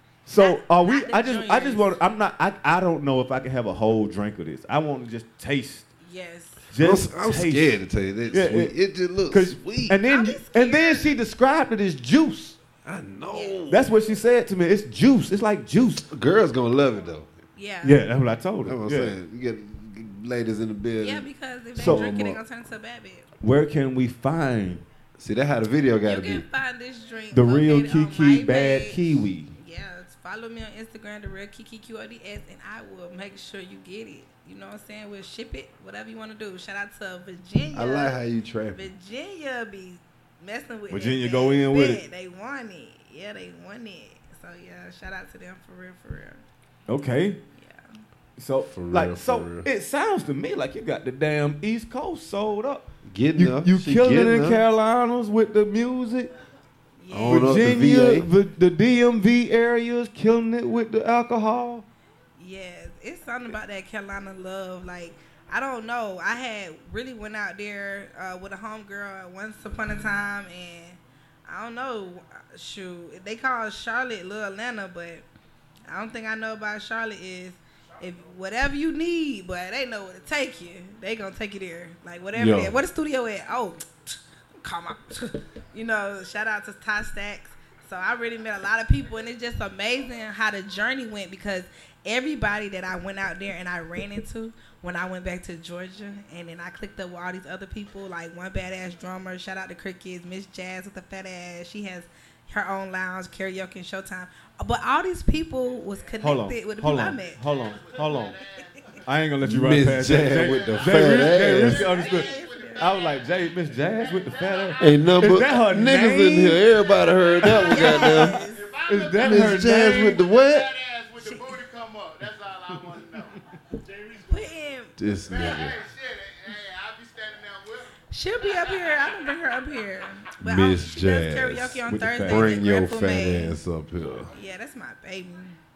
So Not- are we? not the I just, I just juniors. want. I'm not. I, I don't know if I can have a whole drink of this. I want to just taste. Yes. Just I'm, I'm taste. scared to tell you that. Yeah, sweet. it- It, just looks 'Cause- sweet. And then, I'll be and then scared. she described it as juice. I know. That's what she said to me. It's juice. It's like juice. Girls gonna love it though. Yeah. Yeah, that's what I told That's her. what I'm Yeah. saying. You get ladies in the building. Yeah, because if they So- drink it, they're gonna turn into a bad bitch. Where can we find See, that's how the video You gotta can be. find this drink. the real located on Kiki my Bad page. Kiwi? Yeah, follow me on Instagram, the real Kiki Q O D S, and I will make sure you get it. You know what I'm saying? We'll ship it, whatever you want to do. Shout out to Virginia. I like how you trap. Virginia be messing with Virginia that go bad in with bitch. it. They want it. Yeah, they want it. So yeah, shout out to them for real, for real. Okay. Yeah. So For real, like for so real. it sounds to me like you got the damn East Coast sold up. Getting You up. you She killing it getting in up. Carolinas with the music. Yeah. On up to Virginia, V A. the, the D M V areas killing it with the alcohol. Yes, it's something about that Carolina love. Like, I don't know. I had really went out there uh, with a homegirl once upon a time, and I don't know. Shoot, they call Charlotte Little Atlanta, but I don't think I know about Charlotte is if whatever you need, but they know where to take you. They gonna take you there. Like whatever. Yo. They, where the studio at? Oh, come on. You know, shout out to Ty Stacks. So I really met a lot of people, and it's just amazing how the journey went because everybody that I went out there and I ran into when I went back to Georgia, and then I clicked up with all these other people, like one badass drummer, shout out to Crickets, Miss Jazz with the fat ass. She has her own lounge, karaoke, and Showtime. But all these people was connected Hold on, with the hold people I on, met. hold on, hold on. I ain't gonna let you run Miss past Jazz that. with the Jay, fat Jay, Jay, ass. Jay understood. I was like, Jay, Miss Jazz with the fat ass. Ain't nothing Is but that her niggas name? in here. Everybody heard that one, goddamn. Is that her Miss Jazz name? with the what? Ass with the booty come up. That's all I want to know. Put in, This nigga. Hey, shit. Hey, I'll be standing there with her. she'll be up here. I'm gonna bring her up here. But Miss um, she Jazz does karaoke on with the fat- Thursday. Bring your fat ass up here. Yeah, that's my baby.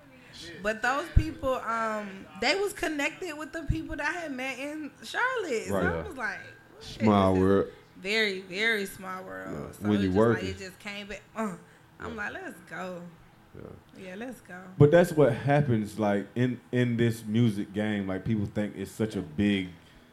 But those people, um, they was connected with the people that I had met in Charlotte. Right. So I was like, shit, Small this is world. very, very small world. So When it you just working. like, it just came back. Uh, I'm like, let's go. Yeah, let's go. But that's what happens, like in in this music game. Like people think it's such a big,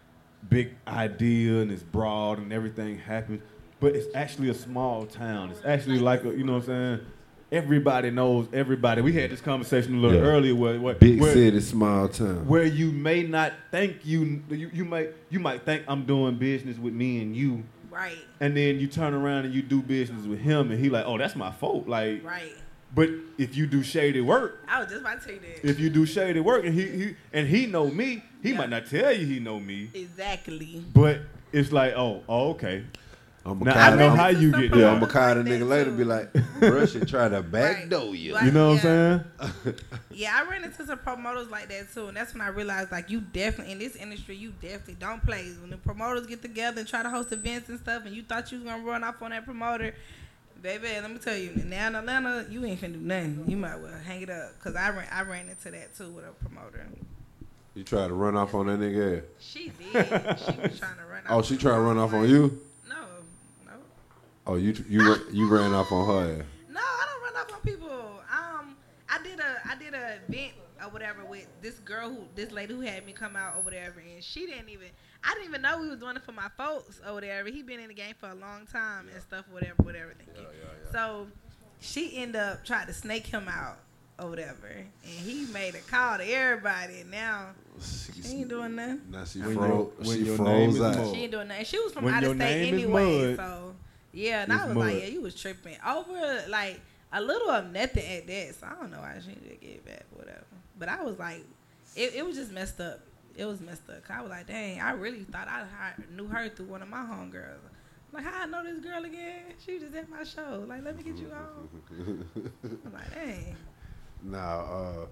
big idea and it's broad and everything happens, but it's actually a small town. It's actually like a, you know what I'm saying. Everybody knows everybody. We had this conversation a little Yeah. earlier where, where Big where, city, small town. where you may not think you, you you might you might think I'm doing business with me and you, Right, and then you turn around and you do business with him and he like, oh, that's my fault. Like, right. but if you do shady work. I was just about to tell you that. If you do shady work and he, he and he know me, he Yeah. might not tell you he know me, Exactly. but it's like, oh, oh okay. I'm Now a I call know ran how into you some get Yeah, there. I'm gonna call the Like nigga that later and be too. like, bruh, she try to Right. backdoor you. But- You know what Yeah. I'm saying? Yeah, I ran into some promoters like that too, and that's when I realized like you definitely in this industry you definitely don't play. When the promoters get together and try to host events and stuff, and you thought you was gonna run off on that promoter, baby, let me tell you, now in Atlanta you ain't finna do nothing. You might well hang it up, cause I ran I ran into that too with a promoter. You try to run off on that nigga ass. She did. She was trying to run. Oh, off she on try to run off on someone. you? No, no, Oh, you you ra- you ran off on her ass. no. I don't run off on people. Um, I did a I did a event or whatever with this girl who this lady who had me come out over there, and she didn't even I didn't even know we was doing it for my folks over there. He been in the game for a long time and stuff, whatever, whatever. Thank you. So she ended up trying to snake him out or whatever, and he made a call to everybody. And now she ain't doing nothing. Now she When froze. your- when She your name froze is out. Mud. She ain't doing nothing. She was from When out your of state name is anyway, Mud, so yeah. And it's I was like, mud. yeah, you was tripping over like a little of nothing at that. So I don't know why she didn't get back, whatever. But I was like, it, it was just messed up. It was messed up. 'Cause I was like, dang, I really thought I hi- knew her through one of my homegirls. Like, how I know this girl again? She was just at my show. Like, let me get you on. I'm like, dang. Now, uh,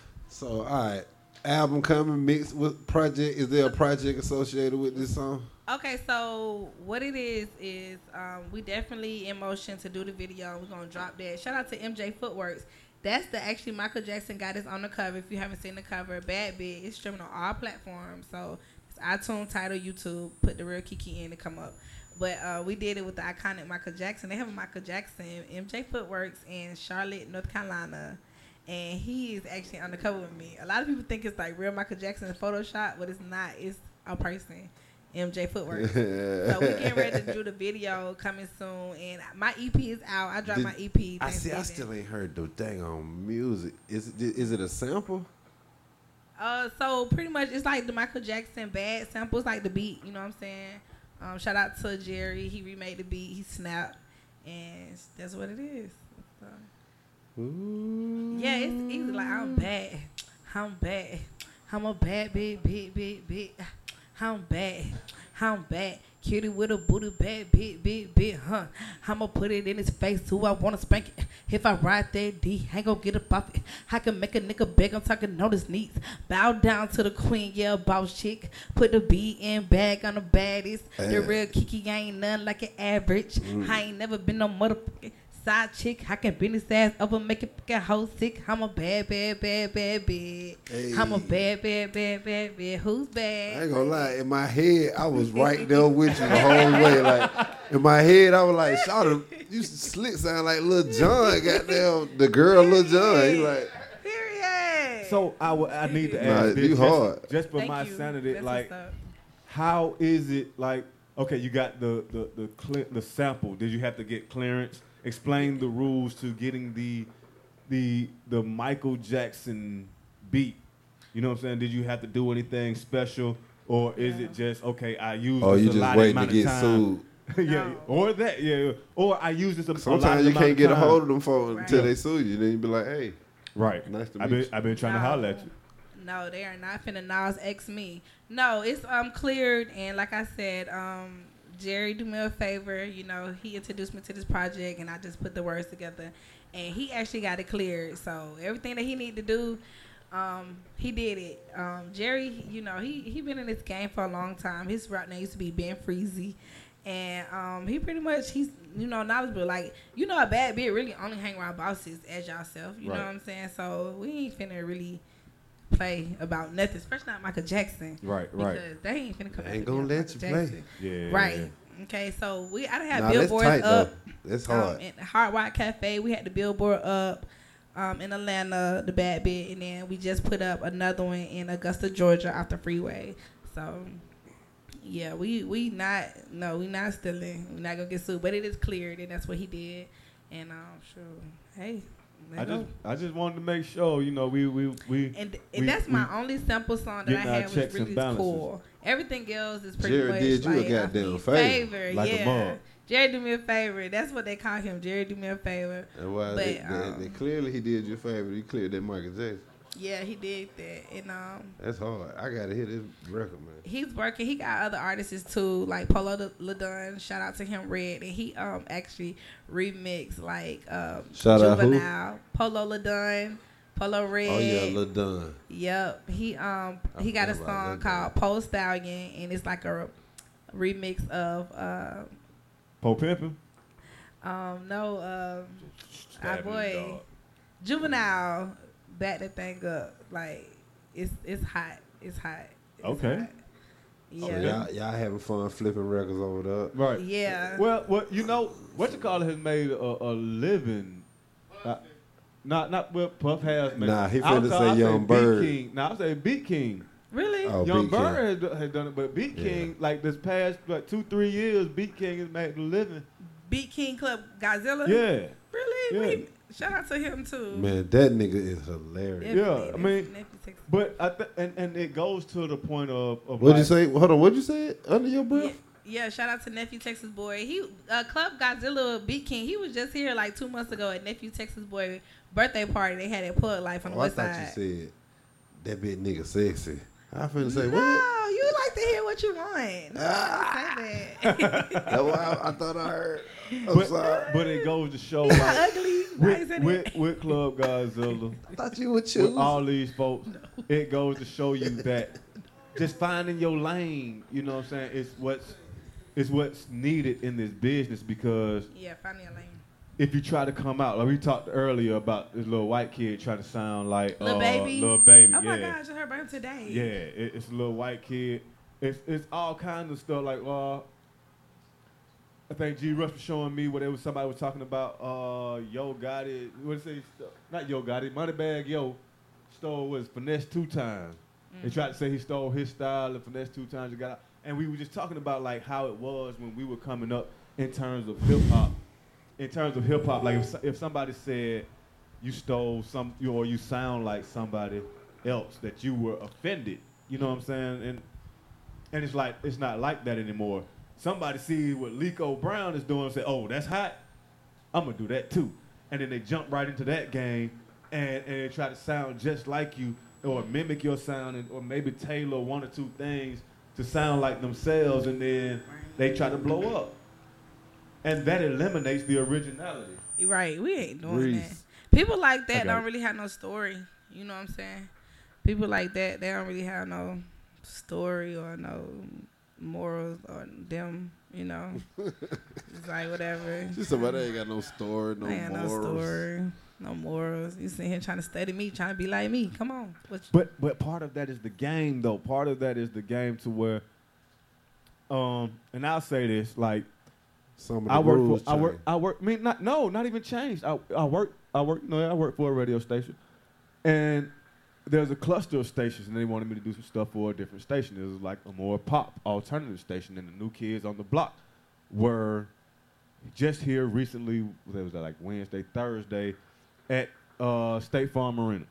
so all right, album coming mixed with project. Is there a project associated with this song? Okay, so what it is is um, we definitely in motion to do the video. We're gonna drop that. Shout out to M J Footworks. That's the actually Michael Jackson got us on the cover. If you haven't seen the cover, Bad Bit. It's streaming on all platforms. So it's iTunes, Tidal, YouTube. Put the real Kiki in to come up. But uh, we did it with the iconic Michael Jackson. They have a Michael Jackson, M J Footworks in Charlotte, North Carolina. And he is actually on the cover with me. A lot of people think it's like real Michael Jackson in Photoshop, but it's not. It's a person, M J Footworks. So we getting ready to do the video coming soon. And my E P is out. I dropped Did- my E P. I see. I Thanksgiving. still ain't heard the dang on music. Is it? Is it a sample? Uh, so pretty much it's like the Michael Jackson bad samples, like the beat. You know what I'm saying? Um, shout out to Jerry. He remade the beat. He snapped, and that's what it is. So, yeah, it's easy. Like I'm bad. I'm bad. I'm a bad, big, big, big, big. I'm bad. I'm bad. Cutie with a booty, bad, big, big, big, huh? I'ma put it in his face. Who I wanna spank it? If I ride that D, I ain't gon' get up off it. I can make a nigga beg. I'm talking notice needs. Bow down to the queen, yeah, boss chick. Put the B in bag on the baddest. The real Kiki ain't nothing like an average. I ain't never been no motherfucking side chick. I can bend his ass up and make it fucking hoe sick. I'm a bad, bad, bad, bad, bad. Hey. I'm a bad, bad, bad, bad, bad. Who's bad? I ain't gonna lie. In my head, I was right there with you the whole way. Like in my head, I was like, "Shout you slick sound like Lil Jon." Goddamn, the girl Lil Jon. He like, Period. So I, w- I need to Nah, ask this you just, hard. just for Thank my you. sanity. That's Like, what's up. how is it like? Okay, you got the the the, cle the sample. Did you have to get clearance? Explain the rules to getting the the the Michael Jackson beat. You know what I'm saying? Did you have to do anything special, or is Yeah. it just okay? I use "Oh, this you just allotted waiting to amount get of time. sued." yeah, No. or that, yeah, or I use this. a- Sometimes allotted you amount can't get a time. hold of them folks Right. until they sue you. Then you be like, "Hey, Right. nice to I've meet been you." I've been trying to No. holler at you. No, they are not finna Nas X me. No, it's um cleared, and like I said, um Jerry do me a favor. You know, he introduced me to this project, and I just put the words together, and he actually got it cleared. So everything that he need to do, um, he did it. Um, Jerry, you know, he he been in this game for a long time. His route name used to be Ben Freezy. And um, he pretty much, he's, you know, knowledgeable. Like, you know, a bad bitch really only hang around bosses as yourself. You know Right. what I'm saying? So we ain't finna really play about nothing, especially not Michael Jackson. Right, right. Because they ain't finna come They ain't after gonna me, let Michael you play. Jackson. Yeah. Right. Okay, so we I done had Nah, that's billboards tight up though. That's um, hard. in Hard Rock Cafe. We had the billboard up um, in Atlanta, the bad bit, and then we just put up another one in Augusta, Georgia, off the freeway. So yeah, we we not no, we not stealing. We not gonna get sued, but it is cleared, and that's what he did. And um, sure, hey, I let's just go. I just wanted to make sure, you know, we we we And, we- and that's my we only sample song that I getting our had was checks and really balances. cool. Everything else is pretty Jerry much did you a like goddamn I favor. favor. Like a yeah. mug. Jerry do me a favor. That's what they call him. Jerry do me a favor. And why But, they, they, um, they clearly he did you a favor. He cleared that Michael Jackson. Yeah, he did that. And um, That's hard. I gotta hear this record, man. he's working. He got other artists too, like Polo LaDun. Shout out to him, Red, and he um actually remixed like um Shout out who? Juvenile, Polo LaDun, Polo Red. Oh yeah, Lil Dunn. Yep. He um I he got a forgot about song that called Pole Stallion, and it's like a remix of uh, Po Pimpin'. um no um our Stabbing boy dog. Juvenile. Back that thing up. Like it's it's hot. It's hot. It's Okay. hot. So Yeah. y'all, y'all having fun flipping records over there. Right. Yeah. Well, well, you know, what you call it has made a, a living. Uh, not not what Puff has made. Nah, he I was finna ta- say I Young Beat Bird. King. Nah, I say Beat King. Really? Oh, Young Beat King. Bird had, do- had done it, but Beat Yeah. King, like this past like two three years, Beat King has made a living. Beat King Club Godzilla? Yeah. Really? Yeah. Wait, shout out to him too. Man, that nigga is hilarious. Definitely. Yeah, I That's mean, Nephew Texas. But I th- and and it goes to the point of, of What'd like, you say? Hold on, what'd you say? Under your Yeah, breath? yeah, shout out to Nephew Texas Boy. He uh, Club Godzilla Beat King. He was just here like two months ago at Nephew Texas Boy birthday party. They had at Plug Life on the Oh, I west thought side. you said that bit nigga sexy. I finna say no, what? you like to hear what you want. No, Ah. don't say that. That's what I, I thought I heard. I'm But, sorry. but it goes to show Not like, ugly. Why is with, it with, with Club Godzilla, I thought you would choose. with all these folks, it goes to show you that just finding your lane, you know what I'm saying, is what's is what's needed in this business, because Yeah, find me a lane. if you try to come out, like we talked earlier about this little white kid trying to sound like Lil uh, Baby? Lil Baby, Oh yeah. my God, I just heard about him today. Yeah, it, it's a little white kid it's it's all kinds of stuff like uh, I think G Rush was showing me where there was somebody was talking about uh Yo Gotti, what did it say? Not Yo Gotti, Moneybagg Yo stole was Finesse two times. Mm-hmm. They tried to say he stole his style and Finesse two times. Got out. And we were just talking about like how it was when we were coming up in terms of hip hop. In terms of hip hop, like if if somebody said you stole some or you sound like somebody else, that you were offended. You know what I'm saying? And and it's like it's not like that anymore. Somebody sees what Lico Brown is doing and say, oh, that's hot. I'm gonna do that too. And then they jump right into that game and, and they try to sound just like you or mimic your sound and, or maybe tailor one or two things to sound like themselves, and then they try to blow up. And that eliminates the originality. Right, we ain't doing Reese. that. People like that don't it. really have no story. You know what I'm saying? People like that, they don't really have no story or no morals or them, you know. It's like whatever. She said, "But they ain't got no story, no I ain't morals." no story, no morals. You sitting here trying to study me, trying to be like me. Come on. What you- But but part of that is the game, though. Part of that is the game to where, um, and I'll say this, like, Some of the I work rules for, I work, change. I work, I mean, not, no, not even changed. I, I work, I work, no, I work for a radio station, and there's a cluster of stations, and they wanted me to do some stuff for a different station. It was like a more pop alternative station, and the New Kids on the Block were just here recently. What was that, like Wednesday, Thursday, at uh, State Farm Arena,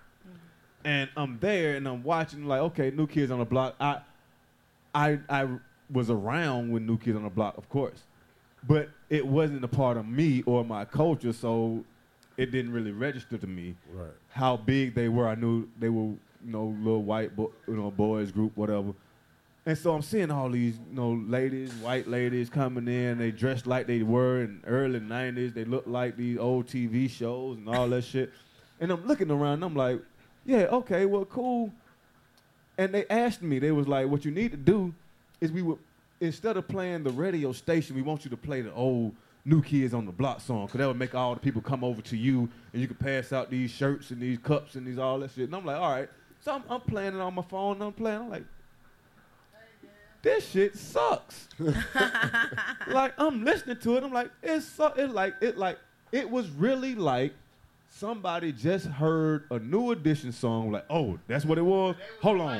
and I'm there, and I'm watching, like, okay, New Kids on the Block. I, I, I was around when New Kids on the Block, of course. But it wasn't a part of me or my culture, so it didn't really register to me Right. how big they were. I knew they were, you know, little white, bo- you know, boys group, whatever. And so I'm seeing all these, you know, ladies, white ladies coming in. They dressed like they were in the early nineties. They looked like these old T V shows and all that shit. And I'm looking around, and I'm like, yeah, okay, well, cool. And they asked me, they was like, what you need to do is we would, instead of playing the radio station, we want you to play the old New Kids on the Block song, because that would make all the people come over to you, and you could pass out these shirts and these cups and these all that shit. And I'm like, all right. So I'm, I'm playing it on my phone, and I'm playing. I'm like, this shit sucks. Like, I'm listening to it. I'm like, it sucks. It like, it like, it was really like somebody just heard a New Edition song. Like, oh, that's what it was. Hold on.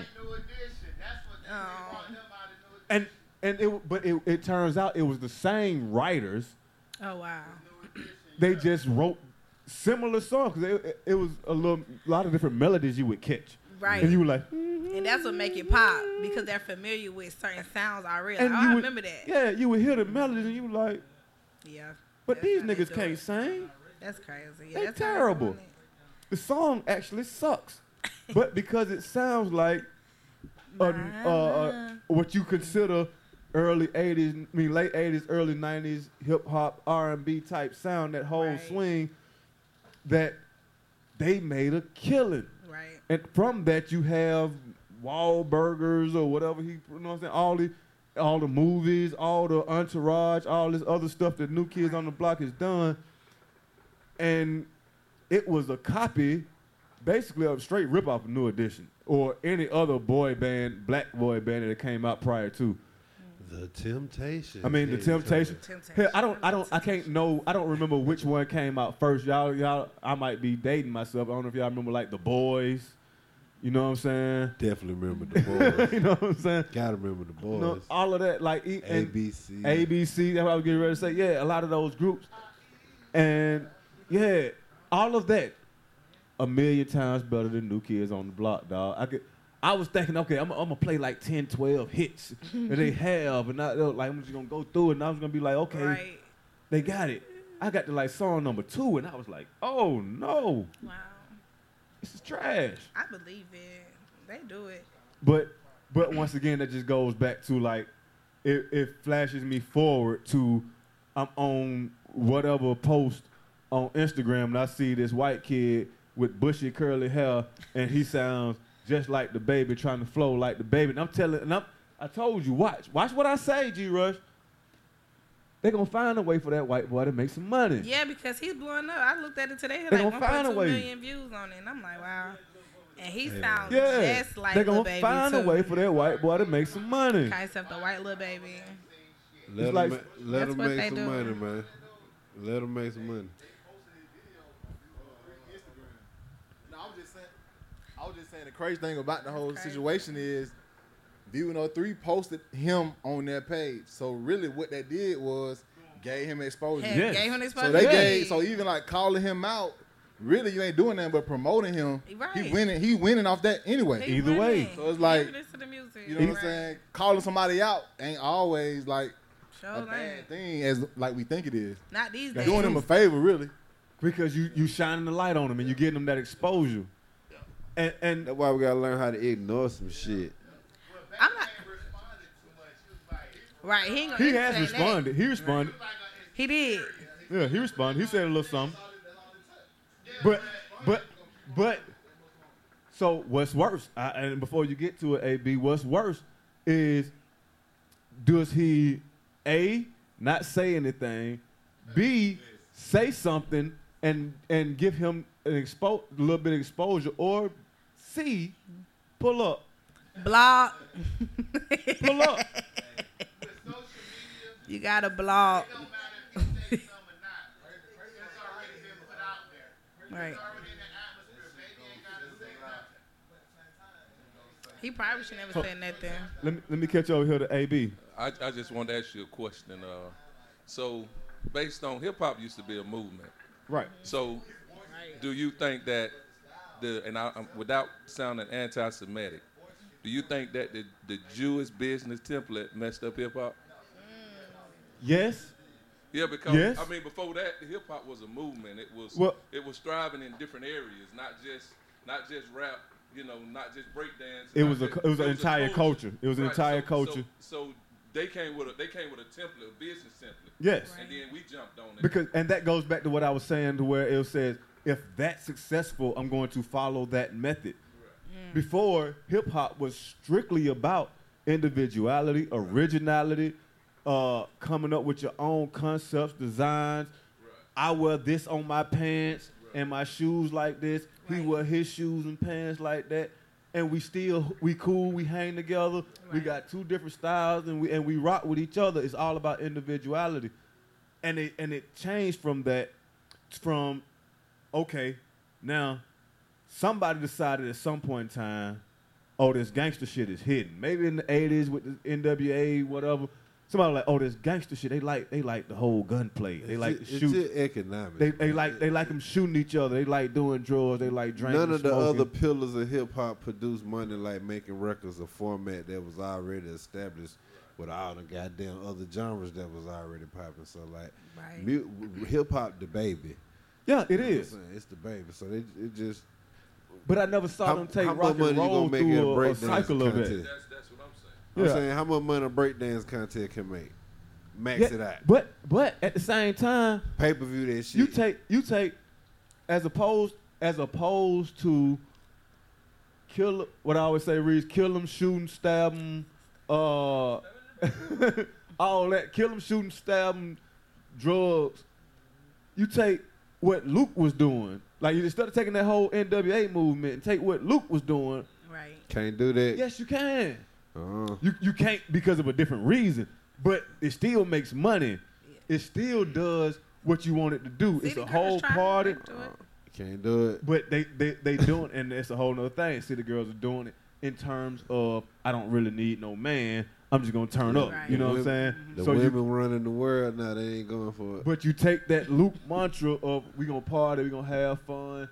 And and it, but it, it turns out it was the same writers. Oh wow. They just wrote similar songs. 'Cause it, it, it was a little, lot of different melodies you would catch. Right. And you were like, And that's what make it pop, because they're familiar with certain sounds already. and Like, oh, you I would- remember that. Yeah, you would hear the melodies and you were like, Yeah. but That's these how they niggas do can't it. sing. That's crazy. Yeah, They that's how they terrible. doing it. The song actually sucks, but because it sounds like a, uh, uh, what you consider early eighties, I mean late eighties, early nineties hip hop R and B type sound, that whole Right. swing, that they made a killing. Right. And from that you have Wahlburgers or whatever he, you know what I'm saying, all the all the movies, all the Entourage, all this other stuff that New Kids on the Block has done, and it was a copy, basically a straight rip off of New Edition or any other boy band, black boy band that came out prior to. The Temptations. I mean, the Yeah, Temptation. Temptation. Hell, I don't, I don't, I can't know. I don't remember which one came out first. Y'all, y'all, I might be dating myself. I don't know if y'all remember like the Boys. You know what I'm saying? Definitely remember the boys. You know what I'm saying? Gotta remember the boys. You know, all of that, like e- A and B C. A B C. That's what I was getting ready to say. Yeah, a lot of those groups, and yeah, all of that, a million times better than New Kids on the Block, dog. I could. I was thinking, okay, I'm, I'm gonna play like ten, twelve hits that they have, and I, like I'm just gonna go through it, and I was gonna be like, okay, Right. they got it. I got to like song number two, and I was like, oh no, Wow. this is trash. I believe it. They do it. But but once again, that just goes back to like, it, it flashes me forward to I'm on whatever post on Instagram, and I see this white kid with bushy curly hair, and he sounds just like the baby, trying to flow like the baby. And I'm telling, and I'm, I told you, watch, watch what I say, G Rush. They gonna find a way for that white boy to make some money. Yeah, because he's blowing up. I looked at it today. They Like gonna find a one point two way. million views on it, and I'm like, wow. And he sounds Yeah, just like they're Lil gonna Baby find too. a way for that white boy to make some money. Kind of the white Lil Baby. Let like- them let That's them what make they some do. money, man. Let them make some money. No, I was just saying. I was just saying the crazy thing about the whole Crazy. situation is, View one oh three posted him on their page. So really, what that did was gave him exposure. Had Yes. gave him So exposure. they Yeah. gave. So even like calling him out, really you ain't doing nothing but promoting him. Right. He winning. He winning off that anyway. He Either way. winning. So it's like, He listen to music. You know what I'm Right. saying? Calling somebody out ain't always like Sure a ain't. bad thing as like we think it is. Not these days. Doing him a favor, really. Because you you shining the light on them and you getting them that exposure. And and That's why we gotta learn how to ignore some shit. I'm not. Right. He ain't gonna he has entertain that. responded. He responded. He did. Yeah, he responded. He said a little something. But but but so what's worse? I, and before you get to it, A B, what's worse is does he A not say anything, B say something and and give him an expo a little bit of exposure, or C pull up, Block. pull up. You gotta block. Right. He probably should never said nothing. Let me let me catch you over here to A B. I, I just wanted to ask you a question. Uh, so, based on hip hop used to be a movement. Right. So, do you think that the and I, um, without sounding anti-Semitic, do you think that the, the Jewish business template messed up hip hop? Yes. Yeah, because Yes. I mean, before that, hip hop was a movement. It was Well- it was striving in different areas, not just not just rap. You know, not just breakdance. It not was a just- it was an entire culture. It was an Right, entire so- culture. So, so they came with a they came with a template, a business template. Yes. And then we jumped on it. Because and that goes back to what I was saying, to where it says if that's successful, I'm going to follow that method. Before, hip hop was strictly about individuality, originality, uh, coming up with your own concepts, designs. I wear this on my pants and my shoes like this. He Right. wear his shoes and pants like that. And we still we cool, we hang together. We Right. got two different styles and we and we rock with each other. It's all about individuality. And it and it changed from that from okay, now somebody decided at some point in time, oh, this gangster shit is hidden. Maybe in the eighties with the N W A, whatever. Somebody like, oh, this gangster shit. They like they like the whole gunplay. They It's like ju- to it's shoot. just economics. They they man. like they like them shooting each other. They like doing drugs. They like drinking. None of the smoking. other pillars of hip hop produce money like making records, a format that was already established with all the goddamn other genres that was already popping. So like, Right. mu- hip hop the baby. Yeah, it You know what I'm is. saying? It's the baby. So it, it just But I never saw How- them take how much rock and money you roll gonna make in a through a, a breakdance cycle of contest? it. That's that's what I'm saying. I'm Yeah. saying how much money a breakdance contest can make. Max Yeah, it out. But but at the same time, Pay per view that shit. you take you take as opposed as opposed to kill what I always say reads kill them, shoot 'em, stab 'em, uh, all that kill them, shoot 'em, stab 'em, drugs. You take what Luke was doing, like you instead of taking that whole N W A movement and take what Luke was doing. Right. Can't do that. Yes, you can. Uh, You you can't because of a different reason, but it still makes money. It still does what you want it to do. City It's a Girls whole trying to party, do it. can't do it. but they they they doing, and it's a whole nother thing. City Girls are doing it in terms of I don't really need no man. I'm just gonna turn up. Right. You know The what I'm saying? The So you, women running the world now, they ain't going for it. but you take that Luke mantra of we gonna party, we gonna have fun,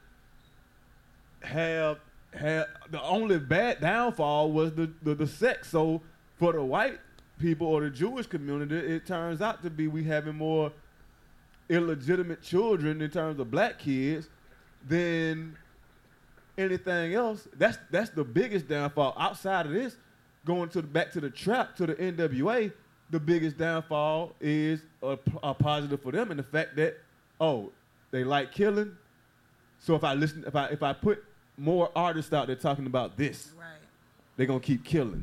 have have the only bad downfall was the, the the sex. So for the white people or the Jewish community, it turns out to be we having more illegitimate children in terms of black kids than anything else. That's that's the biggest downfall. Outside of this, going to the, back to the trap to the N W A, the biggest downfall is a, a positive for them, and the fact that oh they like killing. So if I listen, if I if I put more artists out there talking about this, Right. they're gonna keep killing.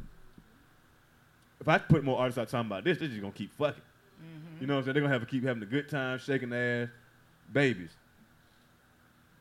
If I put more artists out talking about this, they're just gonna keep fucking. You know what I'm saying? They're gonna have to keep having a good time, shaking their ass, babies.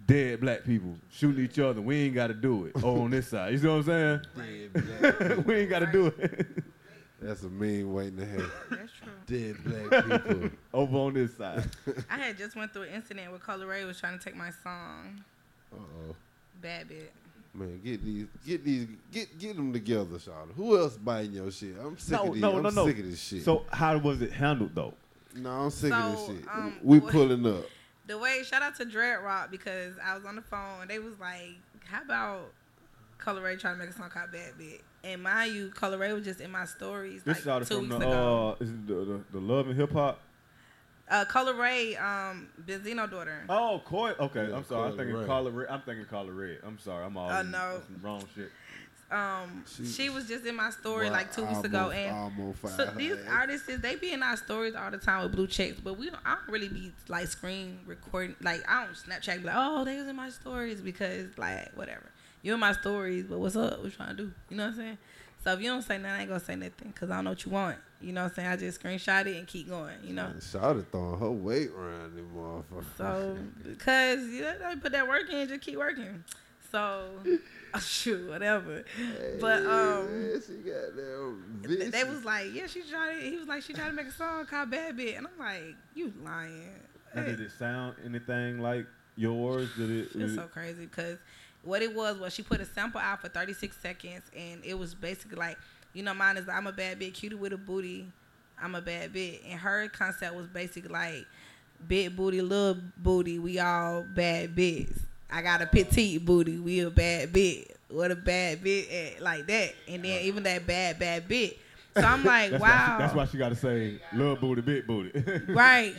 dead black people shooting each other. We ain't got to do it. Oh, on this side. You see what I'm saying? Dead black people. We ain't got to do it. That's a mean waiting to have. That's true. Dead black people. Over on this side. I had just went through an incident where Color Ray was trying to take my song. Uh oh. Bad bit. Man, get these, get these, get get them together, Charlotte. Who else biting your shit? I'm sick No, of these. no, I'm no, no. sick of this shit. So how was it handled though? no, I'm sick of So, this shit. um, we the way- pulling up. The way, shout out to Dread Rock because I was on the phone and they was like, how about Color Ray trying to make a song called Bad Bit? And mind you, Color Ray was just in my stories This like started two from weeks the ago. uh, is it the, the the Love and Hip Hop. Uh, Color Ray, um, Benzino daughter. Oh, Coy. Okay, Yeah, I'm sorry. I'm Coy thinking Ray. Color Red. I'm thinking Color Red. I'm sorry. I'm all Oh, no. some wrong shit. Um, She- she was just in my story Well, like two weeks I'm ago, on- and I'm on fire. so these artists, they be in our stories all the time with blue checks, but we don't, I don't really be like screen recording. Like I don't Snapchat be like, oh, they was in my stories because like whatever. You in my stories, but what's up? What you trying to do? You know what I'm saying? So if you don't say nothing, I ain't gonna say nothing because I don't know what you want. You know what I'm saying? I just screenshot it and keep going. You know. Charlotte throwing her weight around them motherfuckers. So because you know, they put that work in, just keep working. So oh, shoot, whatever. But um. Yeah, she got them Th- vicious. They was like, yeah, she tried it. He was like, she tried to make a song called Bad Bit. And I'm like, you lying. And did it sound anything like yours? Did it? It's so crazy because what it was was she put a sample out for thirty-six seconds. And it was basically like, you know, mine is I'm a bad bit, cutie with a booty. I'm a bad bit. And her concept was basically like, big booty, little booty. We all bad bits. I got a petite booty. We a bad bit. What a bad bit at, like that. And then even that bad, bad bit. So I'm like, that's wow. Why she, that's why she got to say little booty, big booty. Right.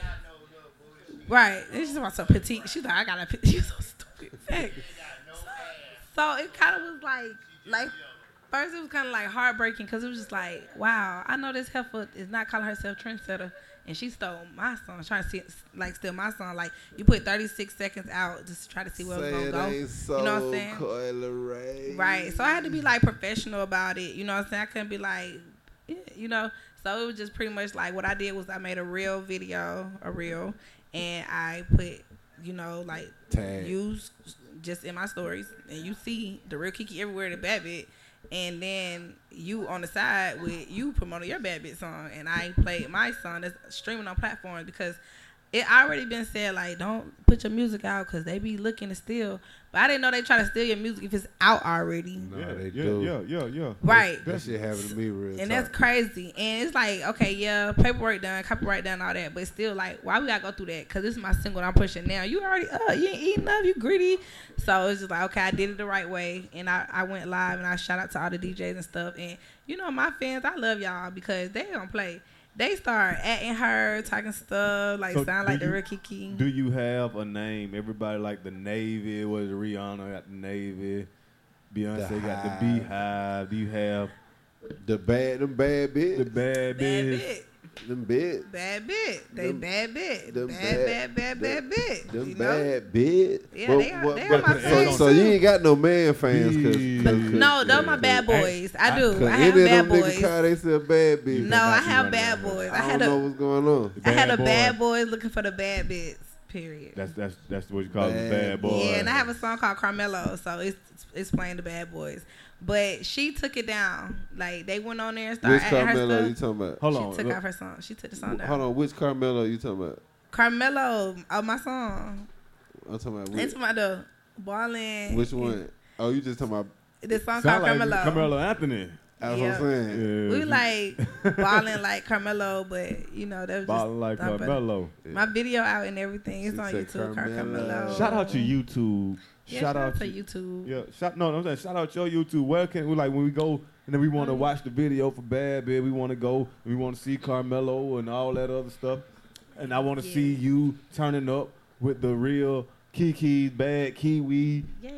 Right. And she's about so petite. She's like, I got a petite. She's so stupid. Heck. So it kind of was like, like, first it was kind of like heartbreaking because it was just like, wow, I know this heifer is not calling herself trendsetter. And she stole my song, trying to see, like steal my song. Like you put thirty-six seconds out just to try to see where Say it was it gonna go. ain't so You know what I'm saying? Coyle Ray. Right. So I had to be like professional about it. You know what I'm saying? I couldn't be like, yeah, you know. So it was just pretty much like what I did was I made a real video, a reel, and I put, you know, like Tag. use just in my stories, and you see the real Kiki everywhere, the Bad Bit, and then you on the side with you promoting your Bad Bit song, and I played my song that's streaming on platforms because it already been said like don't put your music out because they be looking to steal. But I didn't know they try to steal your music if it's out already. No, yeah, they yeah, do. yeah, yeah, yeah. Right. That shit happened to me real And talk. that's crazy. And it's like, okay, yeah, paperwork done, copyright done, all that. But still, like, why we got to go through that? Because this is my single I'm pushing now. You already, uh, you ain't eating up, you greedy. So it's just like, okay, I did it the right way. And I, I went live and I shout out to all the D Js and stuff. And, you know, my fans, I love y'all because they don't play. They start atting her, talking stuff, like So sound do like the you- real Kiki. Do you have a name? Everybody like the Navy. Was it Rihanna got the Navy? Beyonce The got the Hive. Beehive. Do you have The bad, them bad bits. the Bad Bad Bitch? bit. Them bits. Bad bit. They Them- bad bit. them Bad, bad- bad, bad, bad, bit. Them you know? bad bits. Yeah, they are- they are my so, fans, so too. you ain't got no man fans. Cause, Bees. cause, No, those yeah, my bad cause- boys. I do. Cause I any have of bad them niggas boys. call themselves bad bitches. No, I That's have right bad now. boys. I I had don't know a, what's going on. I had a Bad bad boy. boys looking for the bad bits. Period. That's that's that's what you call Bad the Bad Boy. Yeah, and I have a song called Carmelo, so it's it's playing the bad boys. But she took it down. Like they went on there and started Which adding Carmelo her you stuff. talking about? Hold She on. took look. out her song. She took the song down. Hold on, which Carmelo you talking about? Carmelo, oh my song. I'm talking about which, It's my the ballin'. which one? Oh, you just talking about? This song Sound called like Carmelo. Carmelo Anthony. That's Yeah. what I'm saying. Yeah. We like balling like Carmelo, but you know that was Ballin' like just thumping. Carmelo. My video out and everything. It's She on said YouTube. Car Carmelo. Carmelo. Shout out to YouTube. Yeah, shout out to to YouTube. Yeah, shout no, no, I'm saying shout out your YouTube. Where can we like when we go and then we want to Mm. watch the video for Bad Bit? We want to go. We want to see Carmelo and all that other stuff. And I want to Yeah. see you turning up with the real Kiki's Bad Kiwi. Yes.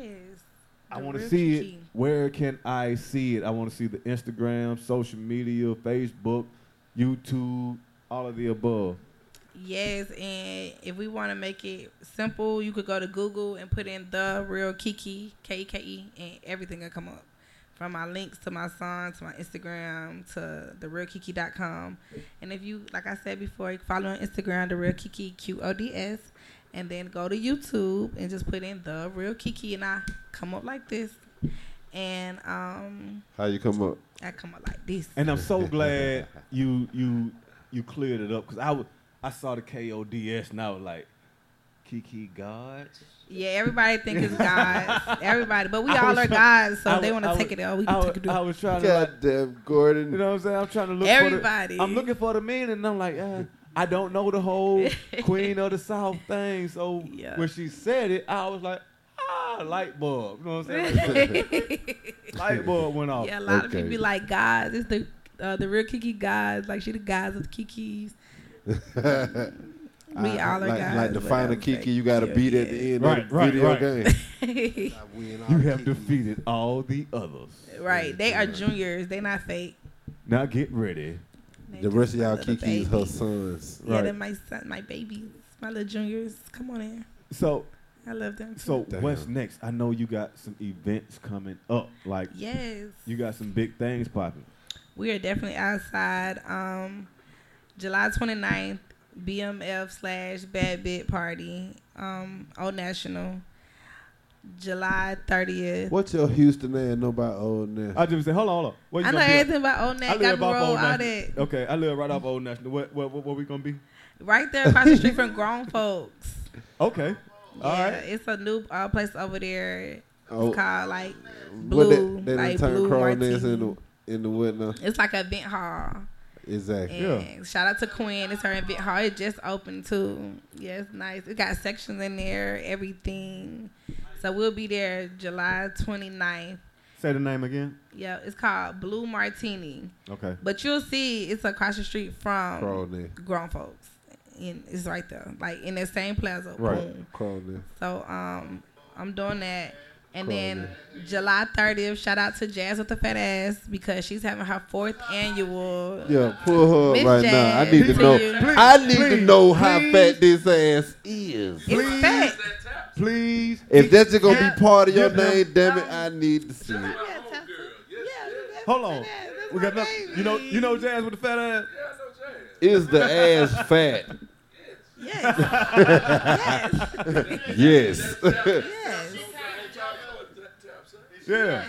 I The want to real see Kiki. it. Where can I see it? I want to see the Instagram, social media, Facebook, YouTube, all of the above. Yes, and if we want to make it simple, you could go to Google and put in the real Kiki, K E K E, and everything will come up. From my links to my song, to my Instagram, to the real kiki dot com. And if you, like I said before, you can follow on Instagram, the real Kiki, Q O D S. and then go to YouTube and just put in The Real Kiki, and I come up like this. And um, How you come up? I come up like this. And I'm so glad you you you cleared it up because I, w- I saw the K O D S and I was like, Kiki God? Yeah, everybody think it's gods. Everybody. But we I all was are try- gods, so I they was- want to I take was- it out. We I can was, take it I out. was trying to like, Goddamn, Gordon. you know what I'm saying? I'm trying to look Everybody. for the, I'm looking for the meaning and I'm like, uh, I don't know the whole Queen of the South thing. So Yeah. when she said it, I was like, ah, light bulb. You know what I'm saying? Light bulb went off. Yeah, a lot of Okay. people be like gods. It's the uh, the real Kiki gods. Like she the gods of Kikis. We I- all are like, guys. Like the but final I'm Kiki, saying, you got to yeah, beat yeah. at the end Right, of the right, video right. game. You have defeated all the others. Right. They are juniors. They not fake. Now get ready. They The just rest of my y'all little Kiki's her babies. sons. Yeah, Right. they're my son, my babies, my little juniors. Come on in. So I love them. Too. so Damn. what's next? I know you got some events coming up. Like yes, you got some big things popping. we are definitely outside. Um, July twenty-ninth, B M F slash Bad Bit Party, um, Old National. July thirtieth. What's your Houston man know about old now? I just say, hold on, hold on. Where you I know gonna be at? everything about Old I National. live Got off Road, Old all National. that. Okay, I live right off Old National. What what what, what we gonna be? Right there across the street from Grown Folks. Okay, all Yeah, right. it's a new uh, place over there. It's Oh. called like What Blue, they, they like done Blue turn Martini. cronus in the in the what now? It's like an event hall. Exactly. And shout out to Quinn. It's her event hall. It just opened too. Yeah, it's nice. It got sections in there, everything. So we'll be there July twenty-ninth. Say the name again. Yeah, it's called Blue Martini. Okay. But you'll see it's across the street from Cronus. Grown Folks. And it's right there. Like in that same plaza. Right. Boom. Cronus. So um, I'm doing that. And then July thirtieth, shout out to Jazz with the Fat Ass because she's having her fourth annual. Yeah, pull her up Miss right now. I Jazz, need to know. please, I need to please, know how please. fat this ass is. It's fat. Please. If that's just gonna Yeah. be part of your Yeah. name, damn it, I need to see it. Hold on. We got nothing. You know you know Jazz with the fat ass. Is the ass fat? Yes. yes. Yes. yes. Yeah.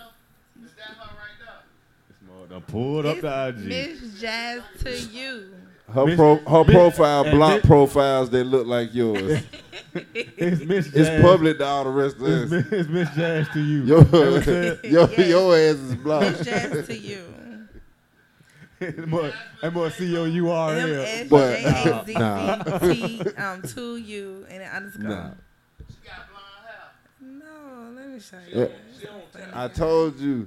Done pulled up It's the I G. Miss Jazz to you. Her Miss- pro, her Miss- profile and block Miss- profiles that look like yours. It's Miss Jazz. It's public to all the rest of It's us. Miss, it's Miss Jazz to you. Your, You know what I'm saying? your, Yes. your ass is blocked. Miss Jazz to you. That more, that more C O U R M L. S But- J A Z Nah. Z T um to you and an underscore. Nah. No, let me show Yeah. you. I told you.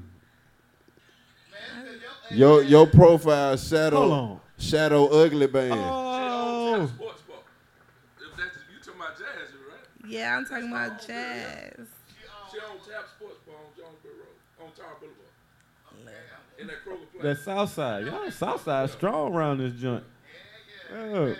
Your your profile shadow Hold on. shadow ugly band. Oh. Sports bar. If that's you talking about Jazz, right? Yeah, I'm talking about Jazz. She on Tap Sports Bar on Jonesboro Road, on Tower Boulevard. In that Kroger place. That South Side. Y'all South Side strong around this joint. Yeah.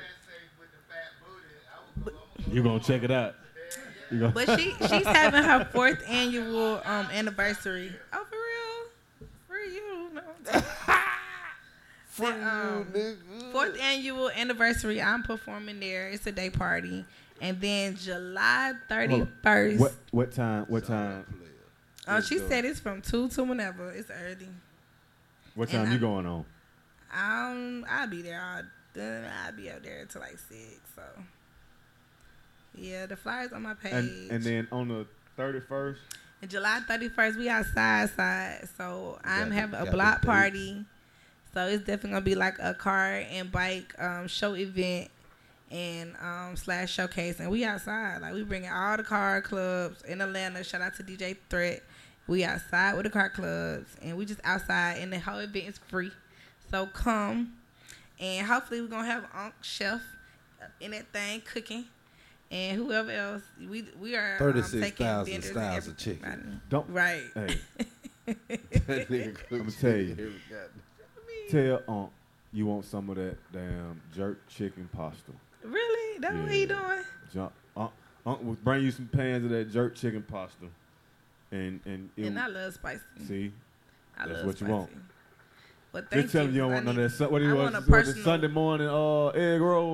You gonna check it out. You gonna But she she's having her fourth annual um anniversary. Oh, for real? For you? No. For The, um, you, nigga. Fourth annual anniversary. I'm performing there. It's a day party, and then July thirty-first. What what time? What time? Oh, she said it's from two to whenever. It's early. What And time I- you going on? Um, I'll be there. All, uh, I'll be up there until like six. So, yeah, the flyers on my page. And and then on the thirty first. And July thirty-first, we outside side. So I'm the- having a got the block dates. party. So it's definitely gonna be like a car and bike um, show event and um, slash showcase. And we outside. Like we bringing all the car clubs in Atlanta. Shout out to D J Threat. We outside with the car clubs and we just outside. And the whole event is free. So come and hopefully we're gonna have Unc Chef in that thing cooking. And whoever else, we we are um, thirty-six taking thousand vendors and styles of chicken. everybody. Don't Right. Hey, That nigga I'ma cooks tell you. every goddamn- tell Unc you want some of that damn jerk chicken pasta. Really? That's what he Yeah. doing? Jump, Unc, Unc will bring you some pans of that jerk chicken pasta, and and it, And I love spicy. see. I that's love what you spicy. want. But thank Just tell you. him you don't 'cause want I none of need- that. Su- What do I you want want? a What, the personal- Sunday morning uh egg roll.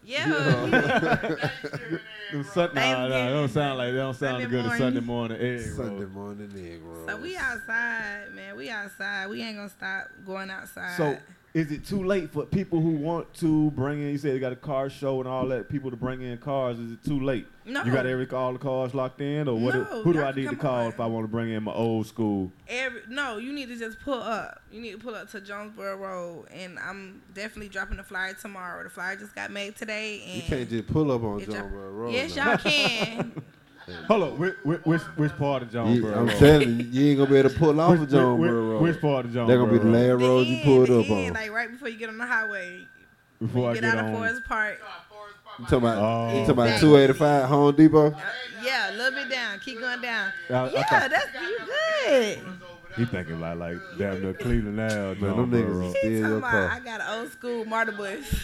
Yeah. Them Sun- nah, nah, they don't sound like they don't sound Sunday good a morning. Sunday morning egg Sunday roll. morning egg rolls. So we outside, man. We outside. We ain't gonna stop going outside. So is it too late for people who want to bring in? You said they got a car show and all that. People to bring in cars. Is it too late? No. You got every all the cars locked in, or what? No, who do y'all I can need to come call on. if I want to bring in my old school? Every, no, you need to just pull up. You need to pull up to Jonesboro Road, and I'm definitely dropping the flyer tomorrow. The flyer just got made today, and You can't just pull up on it drop- Jonesboro Road. Yes, now. y'all can. Hold on, which, which, which part of You- Jonesboro? I'm Road? telling you, you ain't gonna be able to pull off Which- of Jonesboro which- Road. which part of They're gonna be the Jonesboro last The road you end, pulled the up end, on. like right before you get on the highway. Before When I you get get out on. of Forest Park. You talking about, Oh. you talking about Exactly. two eighty-five Home Depot? Uh, yeah, a little bit down. Keep going down. I- I yeah, thought- that's you good. He thinking like like damn near Cleveland now. Man, them Jonesboro niggas Road. steal He your talking about, car. I got an old school martyr bus.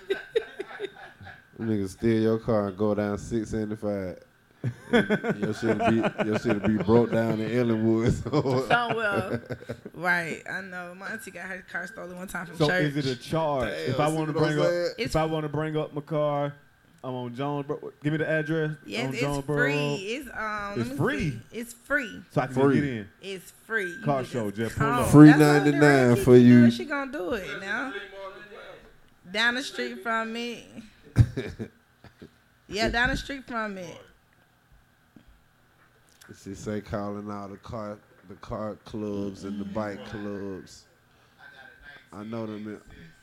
Them niggas steal your car and go down six seventy-five. your shit'll be your shit'll be broke down in Ellenwood. Somewhere. Right, I know. My auntie got her car stolen one time from So church. is it a charge Damn, if I see want to what I'm bring up saying? if I want to bring up my car? I'm on Jonesboro. Give me the address. Yes, on it's Jonesboro free. Road. It's um. It's let me free? see. It's free. So I can Free. get in. It's free. You Car can show, just pull come. up. Free That's all ninety-nine Kiki for you. do. She gonna do it now. Down the street from me. Yeah, down the street from me. She say calling all the car the car clubs and the bike clubs. I know them.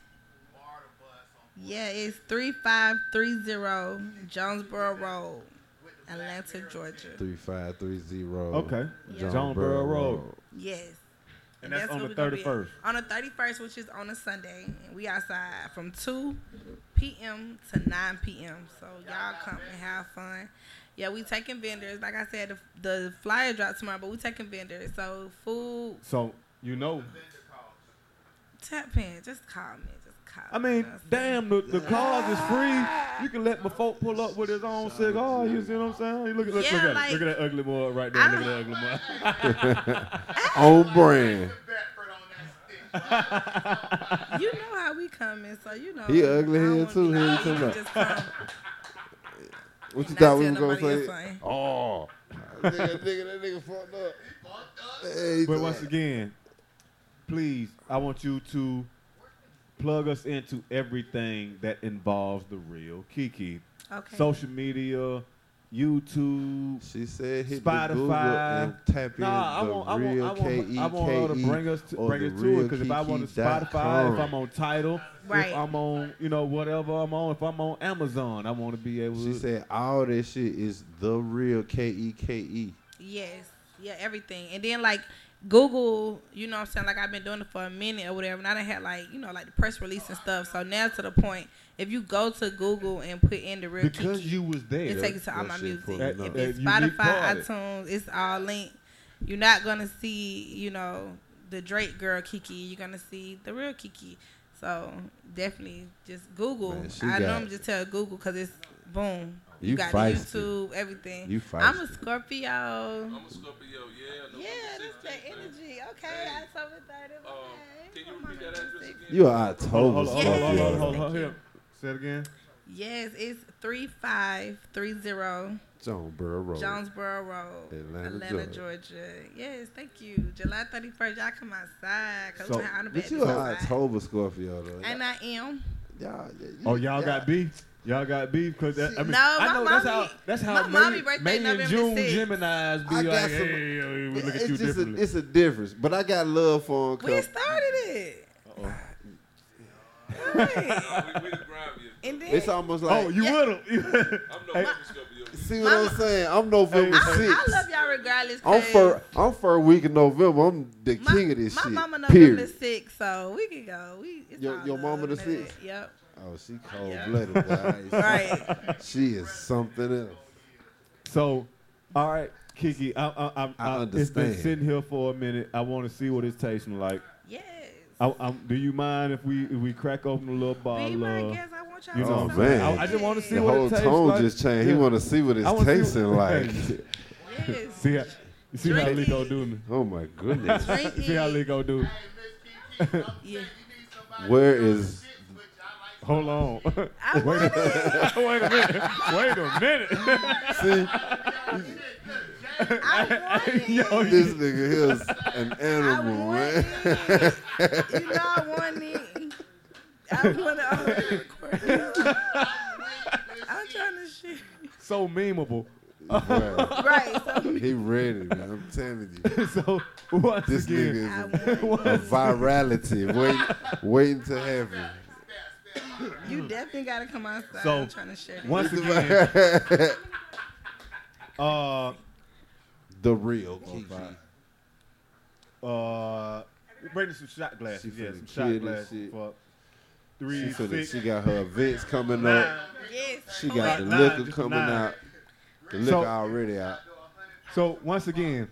Yeah, it's three five three zero Jonesboro Road, Atlanta, Georgia. Three five three zero. Okay. Yeah. Jonesboro Road. Yes. And that's on where the we gonna be at. thirty-first. On the thirty-first, which is on a Sunday, and we outside from two p.m. to nine p.m. So y'all come and have fun. Yeah, we taking vendors. Like I said, the, the flyer dropped tomorrow, but we taking vendors. So food, So you know, tap in, just call me. Just call I me. mean, You know what I'm damn, the, the cars is free. You can let my folk pull up with his own cigar. You see what I'm saying? Look, look, look, Yeah, at like- it. Look at that ugly boy right there. I Look at that ugly boy. On brand. You know how we coming, so you know. He ugly I don't here wanna too. be He like, ain't you talking can about- just come. What you Not thought we tell was gonna nobody else say? something. Oh, that nigga, that nigga fucked up. Hey, But once again, please, I want you to plug us into everything that involves the real Kiki. Okay. Social media, YouTube. She said hit Spotify. the Google and tap in Nah, I the want, I real want, I K want, E I want her K to E bring us to, or bring the it to real it. Because if I want to Kiki dot Spotify, com. if I'm on Tidal, Right. if I'm on, you know, whatever I'm on, if I'm on Amazon, I want to be able She to. said all that shit is the real K E K E. Yes. Yeah, everything. And then like Google, you know what I'm saying? Like I've been doing it for a minute or whatever. And I done had like, you know, like the press release and stuff. So now to the point, if you go to Google and put in the real because Kiki, you was there. it takes you to that all my shit music. pulling That- up. If that it's unique Spotify, part. iTunes, it's all linked. You're not gonna see, you know, the Drake girl Kiki. You're gonna see the real Kiki. So definitely just Google. Man, she I got- normally just tell Google because it's boom. You, You got feisty. the YouTube, everything. You I'm a feisty. Scorpio. I'm a Scorpio, yeah. November Yeah, that's that sixteenth, man. energy. Okay, October thirtieth. Um, Okay. can you My repeat mama that address six. again? You are Hold on, October hold on, hold on, hold on, Yes. hold on, hold on, Thank here. Say it again. Yes, it's three five three zero Jonesboro Road. Jonesboro Road, Atlanta, Atlanta, Georgia. Georgia. Yes, thank you. July thirty-first, y'all come outside. Cause So, we on the But bed you this are outside. October Scorpio though. And I am. Y'all, yeah, Oh, y'all got beef? Y'all got beef? Because I mean, No, I my know that's mommy- how that's how my May, mommy birthday May and November June sixth. Geminis be I like, got some- hey, yo, we look it's at you just a, differently. it's a difference, but I got love for him. We 'cause started it. Uh-oh. Right. No, we, we the grind you. And then it's almost like Oh, you Yeah. with him? I'm November Scorpio. see what Mama- I'm saying? I'm November I, I sixth. love y'all regardless. I'm 'cause for I'm for a week in November. I'm the my, king of this my shit. mama November period. sixth, so we can go. We it's Your- all your mama love the and sixth? that. Yep. Oh, she cold blooded, boy. Right. She is something else. So, all right, Kiki, I, I, I, I it's been understand. sitting here for a minute. I want to see what it's tasting like. Yes. I, I'm, do you mind if we if we crack open a little Be bottle? my Uh, guest. I want y'all you to know, Oh, know man. I, I just want to see The what whole it tastes tone like. just changed. He Yeah. want to see what it's I wanna see tasting what- like. Yes. See how, you see how Drink Lee go it. do me? Oh my goodness. Drink You see how it. Lee go do? Yeah. Where is? Hold on. I Wait a minute. Wait a minute. Wait a minute. See, I want it. Yo, this nigga here is an I animal, want man. it. You know I want it. I want it all recorded. I'm trying to shit. so memeable. Boy, Right. So he ready, man. I'm telling you. So once This again, I nigga want is a, a virality waiting, waiting to happen. it. You definitely got to come outside. So, I'm trying to share it. once again, uh, The real Kiki. uh, bring some shot glasses. She Yeah, finna some kill shot this glasses shit. for She, three, finna, six, she got her events coming nine. up. Yes. She got the Nine, liquor just coming nine. out. The liquor So- already out. So once again,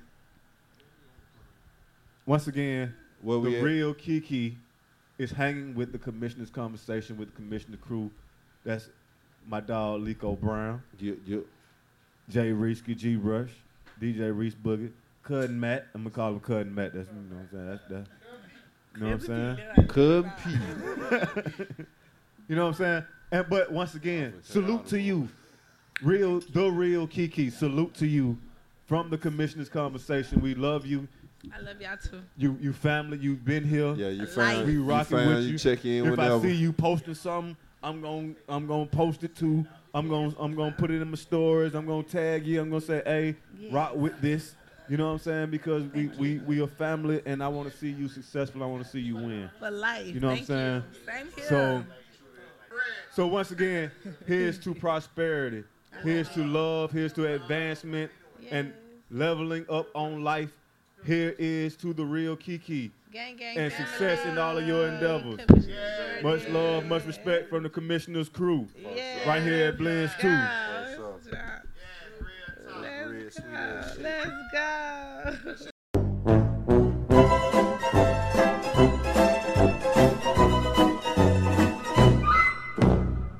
once again, Where we the at? real Kiki is hanging with the commissioner's conversation with the commissioner crew. That's my dog Lico Brown, You, you, Jay Reesky, G Rush, D J Reese Boogie, Cudden Matt. I'm gonna call him Cudden Matt. That's you know what I'm saying. That's that. You know what I'm saying? Cub P. You know what I'm saying? And but once again, salute to you, real the real Kiki. Salute to you from the commissioner's conversation. We love you. I love y'all too. You you family. You've been here. Yeah, you Life. found, We you rocking found, with you you. check in If whenever. I see you posting something, I'm going I'm going to post it too. I'm going to I'm going to put it in my stories. I'm going to tag you. I'm going to say, "Hey, Yeah. rock with this." You know what I'm saying? Because we we we a family and I want to see you successful. I want to see you win. For life. You know what I'm Thank saying? you. Same here. So So once again, here's to prosperity. Here's to love. Here's to advancement and leveling up on life. Here is to the real Kiki. gang, gang, and gang. success in all of your endeavors. Commissioner Much Jordan. love, much respect from the commissioner's crew. Yeah. Right here at Blends two. Let's go. Let's go. Let's go.